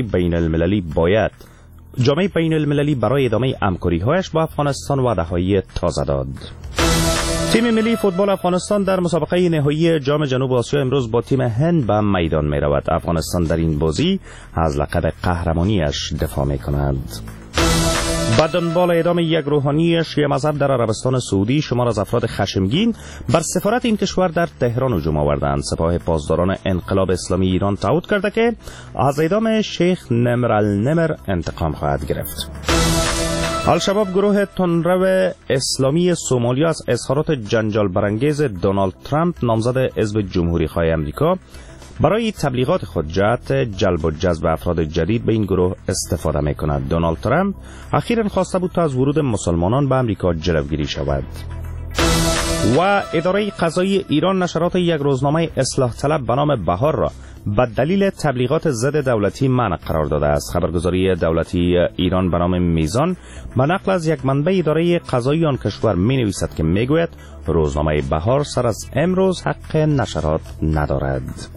بین المللی برای ادامه همکاری‌هایش با افغانستان وعده‌های تازه داد. تیم ملی فوتبال افغانستان در مسابقه نهایی جام جنوب آسیا امروز با تیم هند به میدان می رود. افغانستان در این بازی از لقب قهرمانیش دفاع می کند. با دنبال اعدام یک روحانی شیعه مذهب در عربستان سعودی، شمار از افراد خشمگین بر سفارت این کشور در تهران هجوم آوردند. سپاه پاسداران انقلاب اسلامی ایران تعهد کرده که از اعدام شیخ نمر النمر انتقام خواهد گرفت. الشباب گروه تندرو اسلامی سومالیا از اظهارات جنجال برانگیز دونالد ترامپ نامزد حزب جمهوری خواه آمریکا برای تبلیغات خود جهت جلب و جذب افراد جدید به این گروه استفاده می کند. دونالد ترامپ اخیراً خواسته بود تا از ورود مسلمانان به آمریکا جلوگیری شود. و اداره قضایی ایران نشرات یک روزنامه اصلاح طلب به نام بهار را به دلیل تبلیغات ضد دولتی منع قرار داده است. خبرگزاری دولتی ایران به نام میزان به نقل از یک منبع اداره قضایی آن کشور می نویسد که می گوید روزنامه بهار سر از امروز حق نشرات ندارد.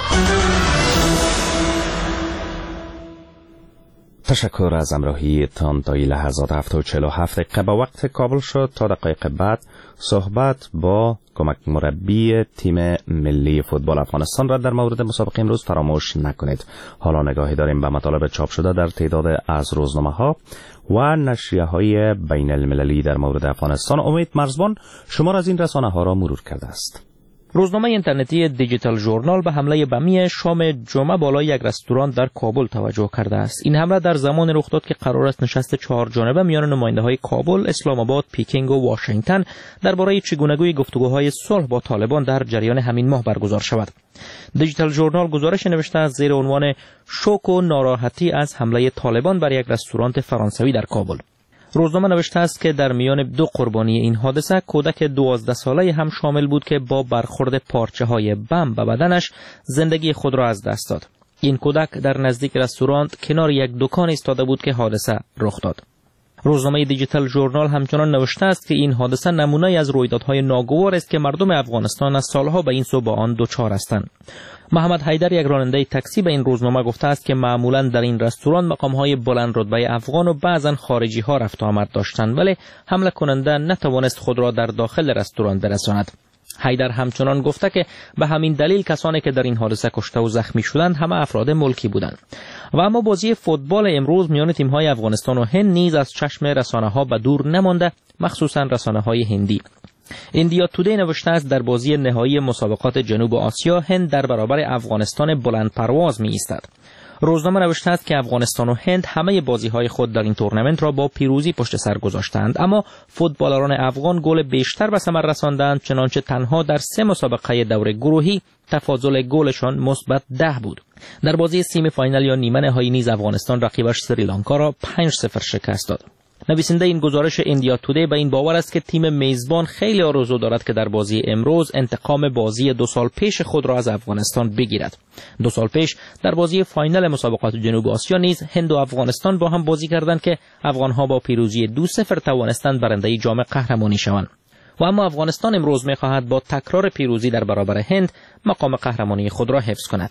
تشکر از همراهیتان تا این لحظات 7:47 به وقت کابل شد. تا دقایق بعد صحبت با کمک مربی تیم ملی فوتبال افغانستان را در مورد مسابقه امروز فراموش نکنید. حالا نگاهی داریم به مطالب چاپ شده در تعداد از روزنامه ها و نشریه های بین المللی در مورد افغانستان. امید مرزبان شمار از این رسانه ها را مرور کرده است. روزنامه اینترنتی دیجیتال ژورنال به حمله بمی شام جمعه بالای یک رستوران در کابل توجه کرده است. این حمله در زمان رخ داد که قرار است نشست 4 جانبه میان نماینده‌های کابل، اسلام آباد، پیکینگ و واشنگتن درباره چگونگی گفتگوهای صلح با طالبان در جریان همین ماه برگزار شود. دیجیتال ژورنال گزارش نوشته است زیر عنوان شوک و ناراحتی از حمله طالبان بر یک رستوران فرانسوی در کابل. روزنامه نوشته است که در میان 2 قربانی این حادثه کودک 12 ساله هم شامل بود که با برخورد پارچه‌های بم به بدنش زندگی خود را از دست داد. این کودک در نزدیک رستوران کنار یک دکان ایستاده بود که حادثه رخ داد. روزنامه دیجیتال ژورنال همچنان نوشته است که این حادثه نمونه‌ای از رویدادهای ناگوار است که مردم افغانستان از سالها به این سو با آن دچار هستند. محمد حیدر یک راننده تاکسی به این روزنامه گفته است که معمولا در این رستوران مقام‌های بلند رتبه افغان و بعضا خارجی‌ها رفت آمد داشتند، ولی حمله کننده نتوانست خود را در داخل رستوران برساند. حیدر همچنان گفته که به همین دلیل کسانی که در این حادثه کشته و زخمی شدند همه افراد ملکی بودند. و اما بازی فوتبال امروز میان تیم‌های افغانستان و هند نیز از چشم رسانه‌ها به دور نمانده، مخصوصا رسانه‌های هندی. ایندیا تودی نوشته است در بازی نهایی مسابقات جنوب آسیا هند در برابر افغانستان بلند پرواز می ایستد. روزنامه نوشته است که افغانستان و هند همه بازی‌های خود در این تورنمنت را با پیروزی پشت سر گذاشتند، اما فوتبالران افغان گل بیشتر به ثمر رساندند، چنانچه تنها در 3 مسابقه دور گروهی تفاضل گلشان مثبت 10 بود. در بازی سیمی فاینال یا نیمه نهایی نیز افغانستان رقیبش سریلانکا را 5-0 شکست داد. نویسنده این گزارش ایندیا تودی به این باور است که تیم میزبان خیلی آرزو دارد که در بازی امروز انتقام بازی 2 سال پیش خود را از افغانستان بگیرد. 2 سال پیش در بازی فاینال مسابقات جنوب آسیا نیز هند و افغانستان با هم بازی کردند که افغانها با پیروزی 2-0 توانستند برنده جام قهرمانی شوند. و اما افغانستان امروز می‌خواهد با تکرار پیروزی در برابر هند مقام قهرمانی خود را حفظ کند.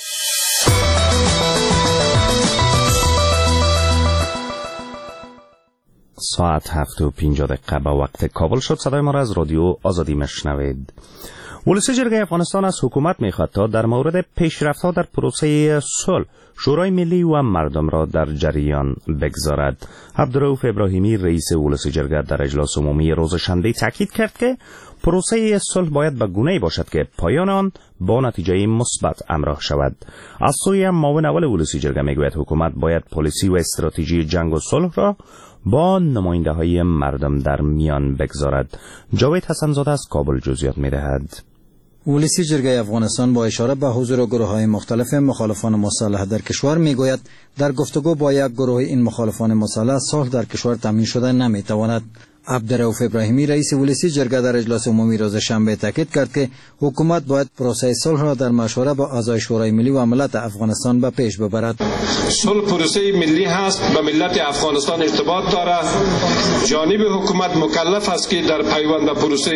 ساعت 7:50 به وقت کابل شد. صدای ما را از رادیو آزادی میشنوید. ولسی جرگه افغانستان از حکومت میخواد تا در مورد پیشرفت‌ها در پروسه صلح شورای ملی و مردم را در جریان بگذارد. عبدالرؤوف ابراهیمی رئیس ولسی جرگه در اجلاس عمومی روز شنبه تاکید کرد که پروسه صلح باید به گونه‌ای باشد که پایان آن با نتیجه مثبت همراه شود. از سوی معاون اول ولسی جرگه میگوید حکومت باید پالیسی و استراتژی جنگ و صلح را با نماینده‌های مردم در میان بگذارد. جاوید حسن‌زاده از کابل جزئیات می‌دهد. ولسی جرگه افغانستان با اشاره به حضور گروه‌های مختلف مخالفان مسلح در کشور میگوید در گفتگو با یک گروه این مخالفان مسلح صلح در کشور تامین شده نمیتواند. عبدالرؤوف ابراهیمی رئیس ولسی جرگه در اجلاس عمومی روز شنبه تاکید کرد که حکومت باید پروسه صلح را در مشوره با اعضای شورای ملی و ملت افغانستان به پیش ببرد. صلح پروسه ملی هست، به ملت افغانستان ارتباط دارد. جانب حکومت مکلف است که در پیوند به پروسه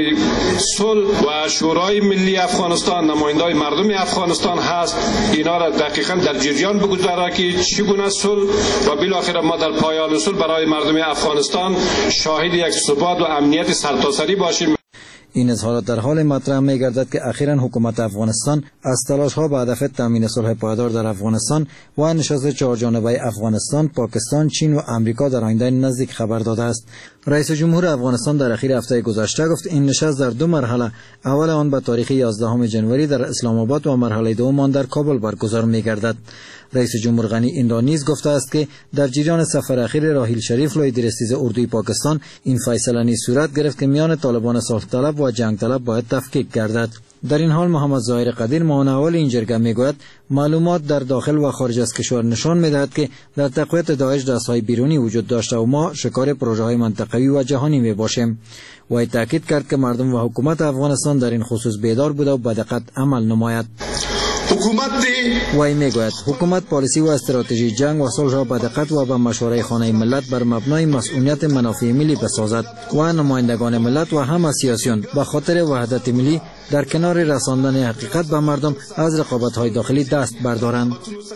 صلح و شورای ملی افغانستان نمایندای مردم افغانستان هست، اینا را دقیقاً در جریان بگذارد که چگونه صلح و بالاخره ما در پایان صلح برای مردم افغانستان شاهد یک ثبات و امنیت سرتاسری باشیم. این اظهارات در حال مطرح می‌گردد که اخیراً حکومت افغانستان از تلاش‌ها به هدف تامین صلح پایدار در افغانستان و نشست چهارجانبه افغانستان، پاکستان، چین و آمریکا در آینده نزدیک خبر داده است. رئیس جمهور افغانستان در اخیر هفته گذشته گفت این نشست در 2 مرحله، اول آن به تاریخ 11 ژانویه در اسلام آباد و مرحله دوم آن در کابل برگزار می‌گردد. رئیس جمهور غنی این را نیز گفته است که در جریان سفر اخیر راحیل شریف لوی درستیز اردوی پاکستان این فیصله نیز صورت گرفت که میان طالبان صلح طلب و جنگ طلب باید تفکیک گردد. در این حال محمد ظاهر قدیر معاون اول این جرگه میگوید معلومات در داخل و خارج از کشور نشان میدهد که در تقویت داعش دستهای بیرونی وجود داشته و ما شکار پروژه‌های منطقوی و جهانی میباشیم. و تاکید کرد که مردم و حکومت افغانستان در این خصوص بیدار بوده و به دقت عمل نماید. حکومت پالیسی و استراتژی جنگ و صلح را به دقت و به مشوره خانه ملت بر مبنای مسئولیت منافع ملی بسازد و نمایندگان ملت و همه سیاسیون به خاطر وحدت ملی در کنار رساندن حقیقت به مردم از رقابت‌های داخلی دست بردارند.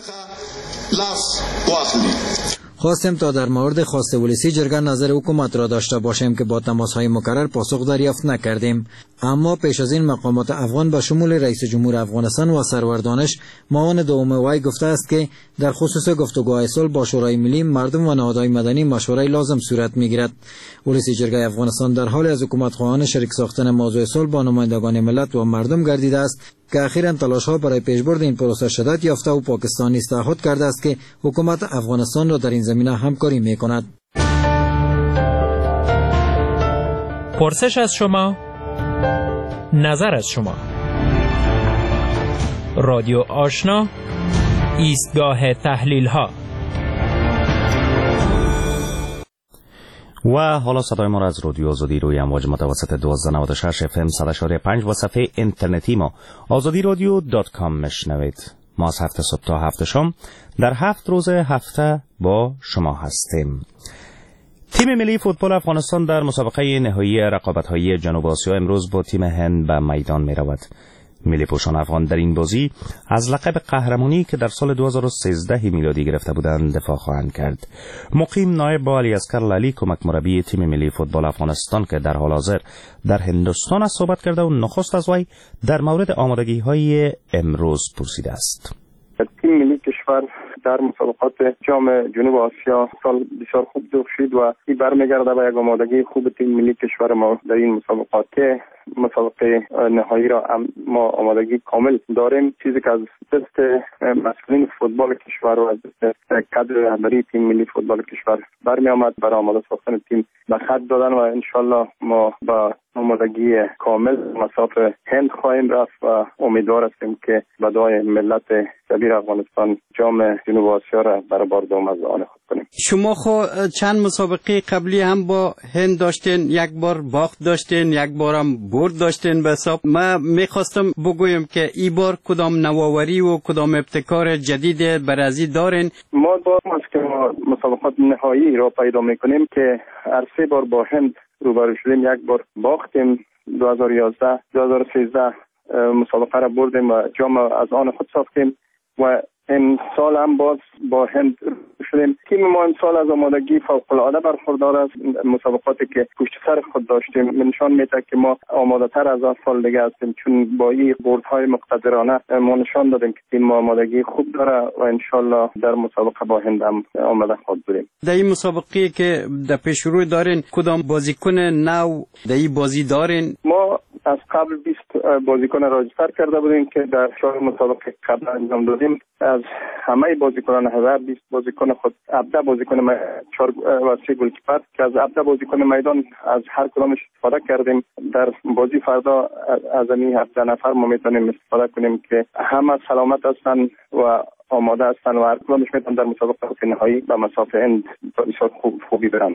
خواستیم تا در مورد خواست ولسی جرگه نظر حکومت را داشته باشیم که با تماس‌های مکرر پاسخ دریافت نکردیم، اما پیش از این مقامات افغان به شمول رئیس جمهور افغانستان و سرور دانش معاون دوم وی گفته است که در خصوص گفتگوهای صلح با شورای ملی مردم و نهادهای مدنی مشورای لازم صورت میگیرد. ولسی جرگه افغانستان در حال از حکومت خواهان شریک ساختن موضوع صلح با نمایندگان ملت و مردم گردیده است که اخیراً تلاش‌ها برای پیشبرد این پروسه شدت یافته و پاکستان نیز تعهد کرده است که حکومت افغانستان را در این زمینه همکاری می‌کند. پرسش از شما، نظر از شما. رادیو آشنا، ایستگاه تحلیل‌ها. و حالا صدای ما را از رادیو آزادی روی امواج متوسط 1296 FM 100.5 و صفحه اینترنتی ما azadiradyo.com میشنوید. ما از 7 صبح تا 7 شام در 7 روز هفته با شما هستیم. تیم ملی فوتبال افغانستان در مسابقه نهایی رقابت‌های جنوب آسیا امروز با تیم هند به میدان می‌رود. ملی پوشان افغان در این بازی از لقب قهرمانی که در سال 2013 میلادی گرفته بودند دفاع خواهند کرد. مقیم نایب با علی اصغر لالی کمک مربی تیم ملی فوتبال افغانستان که در حال حاضر در هندوستان است صحبت کرده و نخست از وی در مورد آمادگی‌های امروز پرسیده است. تیم ملی کشور در مسابقات جام جنوب آسیا سال بسیار خوب ذوق شد و این برمیگرده به یک آمادگی خوب تیم ملی کشور ما در این مسابقات که مسابقه نهایی را ما آمادگی کامل داریم. چیزی که از دست مسئولین فوتبال کشور و از دست کادر رهبری تیم ملی فوتبال کشور برمی آمد برای آماده ساختن تیم به خط دادن و انشالله ما با آمادگی کامل مساف هند خواهیم رفت و امیدوار هستیم که به دعای ملت کبیر افغانستان جام جنوب آسیا را برای بار دوم از آن خود کنیم. شما خو چند مسابقه قبلی هم با هند داشتین، یک بار باخت داشتین، یک بار هم برد داشتین به حساب. ما میخواستم بگویم که این بار کدام نوآوری و کدام ابتکار جدید برازی دارین؟ ما داریم است که ما مسابقات نهایی را پیدا میکنیم که هر سه بار با هند روبرو شدیم. یک بار باختیم 2011 2013 مسابقه را بردیم و جام از آن خود ساختیم و این سال هم باز با هند شدیم. تیم ما این سال از آمادگی فوق العاده برخوردار است. مسابقاتی که پشت سر خود داشتیم نشان میده که ما آماده تر از سال دیگه هستیم، چون با این بردهای مقتدرانه ما نشان دادیم که تیم ما آمادگی خوب داره و انشالله در مسابقه با هند هم آماده خود بریم. در این مسابقه که در پیش رو دارین کدام بازیکن نو در این بازی دارین؟ ما از قبل 20 بازیکن را رجیستر کرده بودیم که در 4 مسابقه قبل انجام دادیم. از همه بازیکنان 20 بازیکن خود 17 بازیکن 4 و 3 گلکیپر که از 17 بازیکن میدان از هر کدامش استفاده کردیم. در بازی فردا از این 17 نفر ما میتونیم استفاده کنیم که همه سلامت هستن و آماده هستن و هر کدامش میتونن در مسابقه نهایی به مسافه اند بسیار خوبی برن.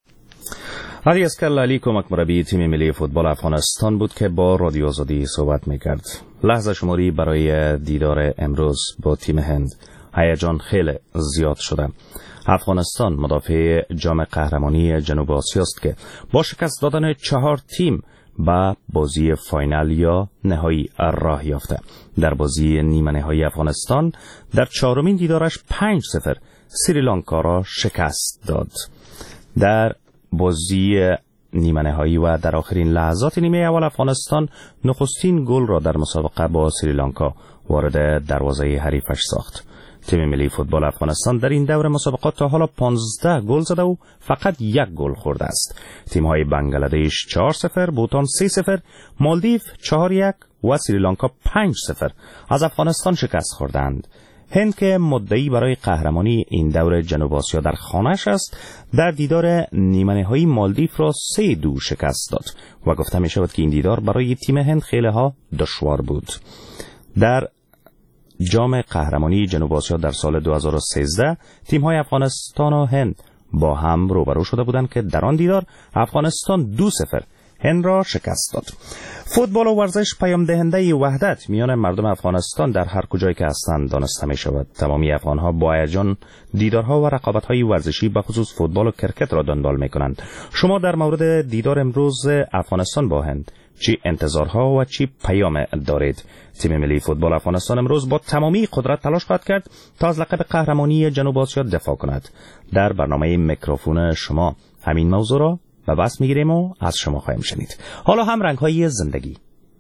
علی اسکر علی کمک مربی تیم ملی فوتبال افغانستان بود که با رادیو آزادی صحبت میکرد. لحظه شماری برای دیدار امروز با تیم هند. هیجان خیلی زیاد شده. افغانستان مدافع جام قهرمانی جنوب آسیا است که با شکست دادن 4 تیم به بازی فاینال یا نهایی راه یافته. در بازی نیمه نهایی افغانستان در 4مین دیدارش 5-0 سریلانکا را شکست داد. در بازی نیمه نهایی و در آخرین لحظات نیمه اول افغانستان نخستین گل را در مسابقه با سریلانکا وارد دروازه حریفش ساخت. تیم ملی فوتبال افغانستان در این دور مسابقات تا حالا 15 گل زده و فقط 1 گل خورده است. تیم‌های بنگلادش 4-0، بوتان 3-0، مالدیو 4-1 و سریلانکا 5-0 از افغانستان شکست خوردند. هند که مدعی برای قهرمانی این دور جنوب آسیا در خانه‌اش است، در دیدار نیمه نهایی مالدیو را 3-2 شکست داد و گفته می شود که این دیدار برای تیم هند خیلی ها دشوار بود. در جام قهرمانی جنوب آسیا در سال 2013 تیم‌های افغانستان و هند با هم روبرو شده بودند که در آن دیدار افغانستان 2-0 هند را شکست داد. فوتبال و ورزش پیام دهنده وحدت میان مردم افغانستان در هر کجایی که هستند دانسته می شود. تمامی افغان‌ها با هیجان دیدارها و رقابت‌های ورزشی به خصوص فوتبال و کرکت را دنبال می‌کنند. شما در مورد دیدار امروز افغانستان با هند چی انتظارها و چی پیام دارید؟ تیم ملی فوتبال افغانستان امروز با تمامی قدرت تلاش خواهد کرد تا از لقب قهرمانی جنوب آسیا دفاع کند. در برنامه میکروفون شما همین موضوع را به بحث میگیریم و از شما خواهیم شنید. حالا هم رنگ‌های زندگی.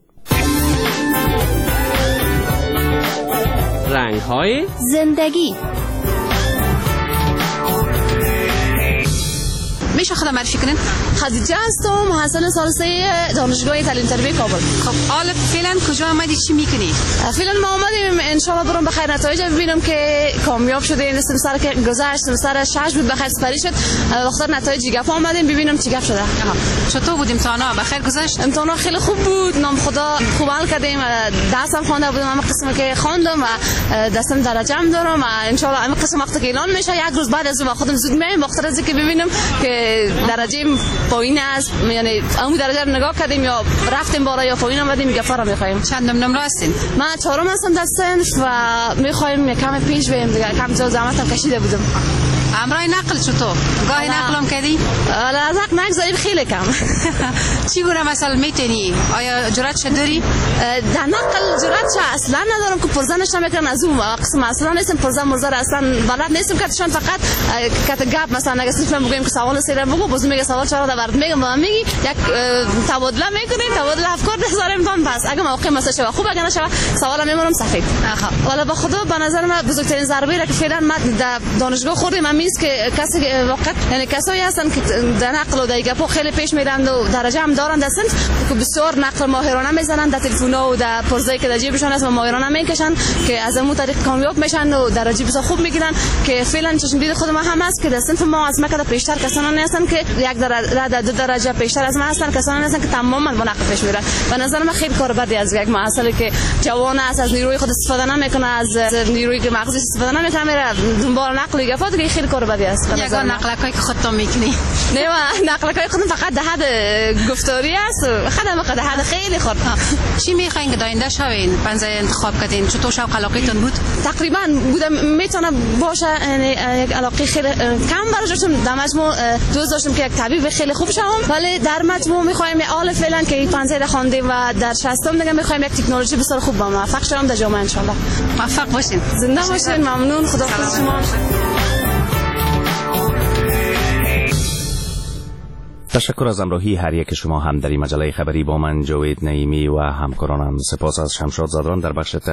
رنگ‌های زندگی. میشه خودم معرفی کنین؟ خدیجه هستم، محصل سال 3 دانشگاه تعلیم تربیت کابل. خب حالا فعلا کجا آمدی، چی میکنی؟ فعلا ما اومدیم ان شاء الله برام بخیر نتایج ببینم که کامیاب شده. این سمستر که گذشت سمستر 6 بود بخیر سپری شد. وقتی نتایج گپ اومدیم ببینم چی گپ شده. چطور بود امتحانا؟ بخیر گذشت؟ امتحانا خیلی خوب بود. نام خدا خوب حل کردیم. درسم خوانده بودم، همه قسمی که خواندم و دستم درجه هم دارم و ان شاء الله همه قسم وقتی که اعلان میشه یک روز بعد از اون خودم زود میایم وقتی از که ببینم که درجه پایین است، یعنی اون درجه رو نگاه کردیم یا رفتیم بالا یا پایین اومدیم گفا رو میخوایم. چندم نمره هستین؟ من 4م هستم در صنف و میخوایم یکم پیش بریم دیگه. کم زحمتم کشیده بودم. امرای نقل چطور؟ گاهی نقلم کردی؟ از حق نگذاریم خیلی کم. چی گونه مثلا میتونی؟ آیا جرأت داری؟ در نقل جرأت اصلا ندارم که پرزنش نمیکنن از اون قسم مسئله نیستم پرزن مرزر اصلا بلد نیستم کاتشان فقط کات گپ مثلا اگه صرف میگیم که سوال سر بگو باز میگه سوال چرا برات میگم و میگی یک تبادله میکنیم تبادل افکار بذاریم تون پس اگه موقع مثلا شو خوب اگه نشه سوال میمونم سفید والا با خدا به نظر من بزرگترین ضربه را که فعلا ما در دانشگاه خوردیم همین است که کسی واقعا یعنی کسایی هستن که در نقل و دیگه خیلی پیش میرند و درجه هم دارن دستند که بسیار نقل ماهرانه میزنن در تلفن‌ها و در پرزه که در جیبشون است و ماهرانه میکشن که از اون طریق کامیاب میشن و درجه بسیار خوب میگیرن که فعلا چشم دید خود ما هم است که در صنف ما از مکه پیشتر کسانی هستن که یک درجه دو درجه پیشتر از ما هستن کسانی هستن که تماما با نقل پیش میرن به نظر من خیلی کار بدی از یک معاصری که جوان است از نیروی خود استفاده نمیکنه از نیروی که مغزش استفاده نمیکنه میره دنبال نقل گفت که خیلی کار بدی است یگان نقلکای که خودت میکنی نه نقلکای خودم فقط در حد گفتاری است خودم فقط در حد خیلی خورد چی میخواین که داینده شوین پنځه انتخاب کردین چطور شوق علاقتون بود تقریبا بودم میتونه باشه یعنی یک علاقه خیلی کم براشون در مجموع دوست داشتم که یک طبیب خیلی خوب شوم ولی در مجموع میخوایم آل فعلا که پنځه خواندیم و در 60 دیگه میخوایم یک تکنولوژی بسیار خوب با موفق شوم در جامعه ان شاء الله موفق باشین زنده باشین ممنون خداحافظ شما تشکر از همراهی هر یک شما هم در این مجله خبری با من جاوید نعیمی و همکارانم. سپاس از شمشاد زادران در بخش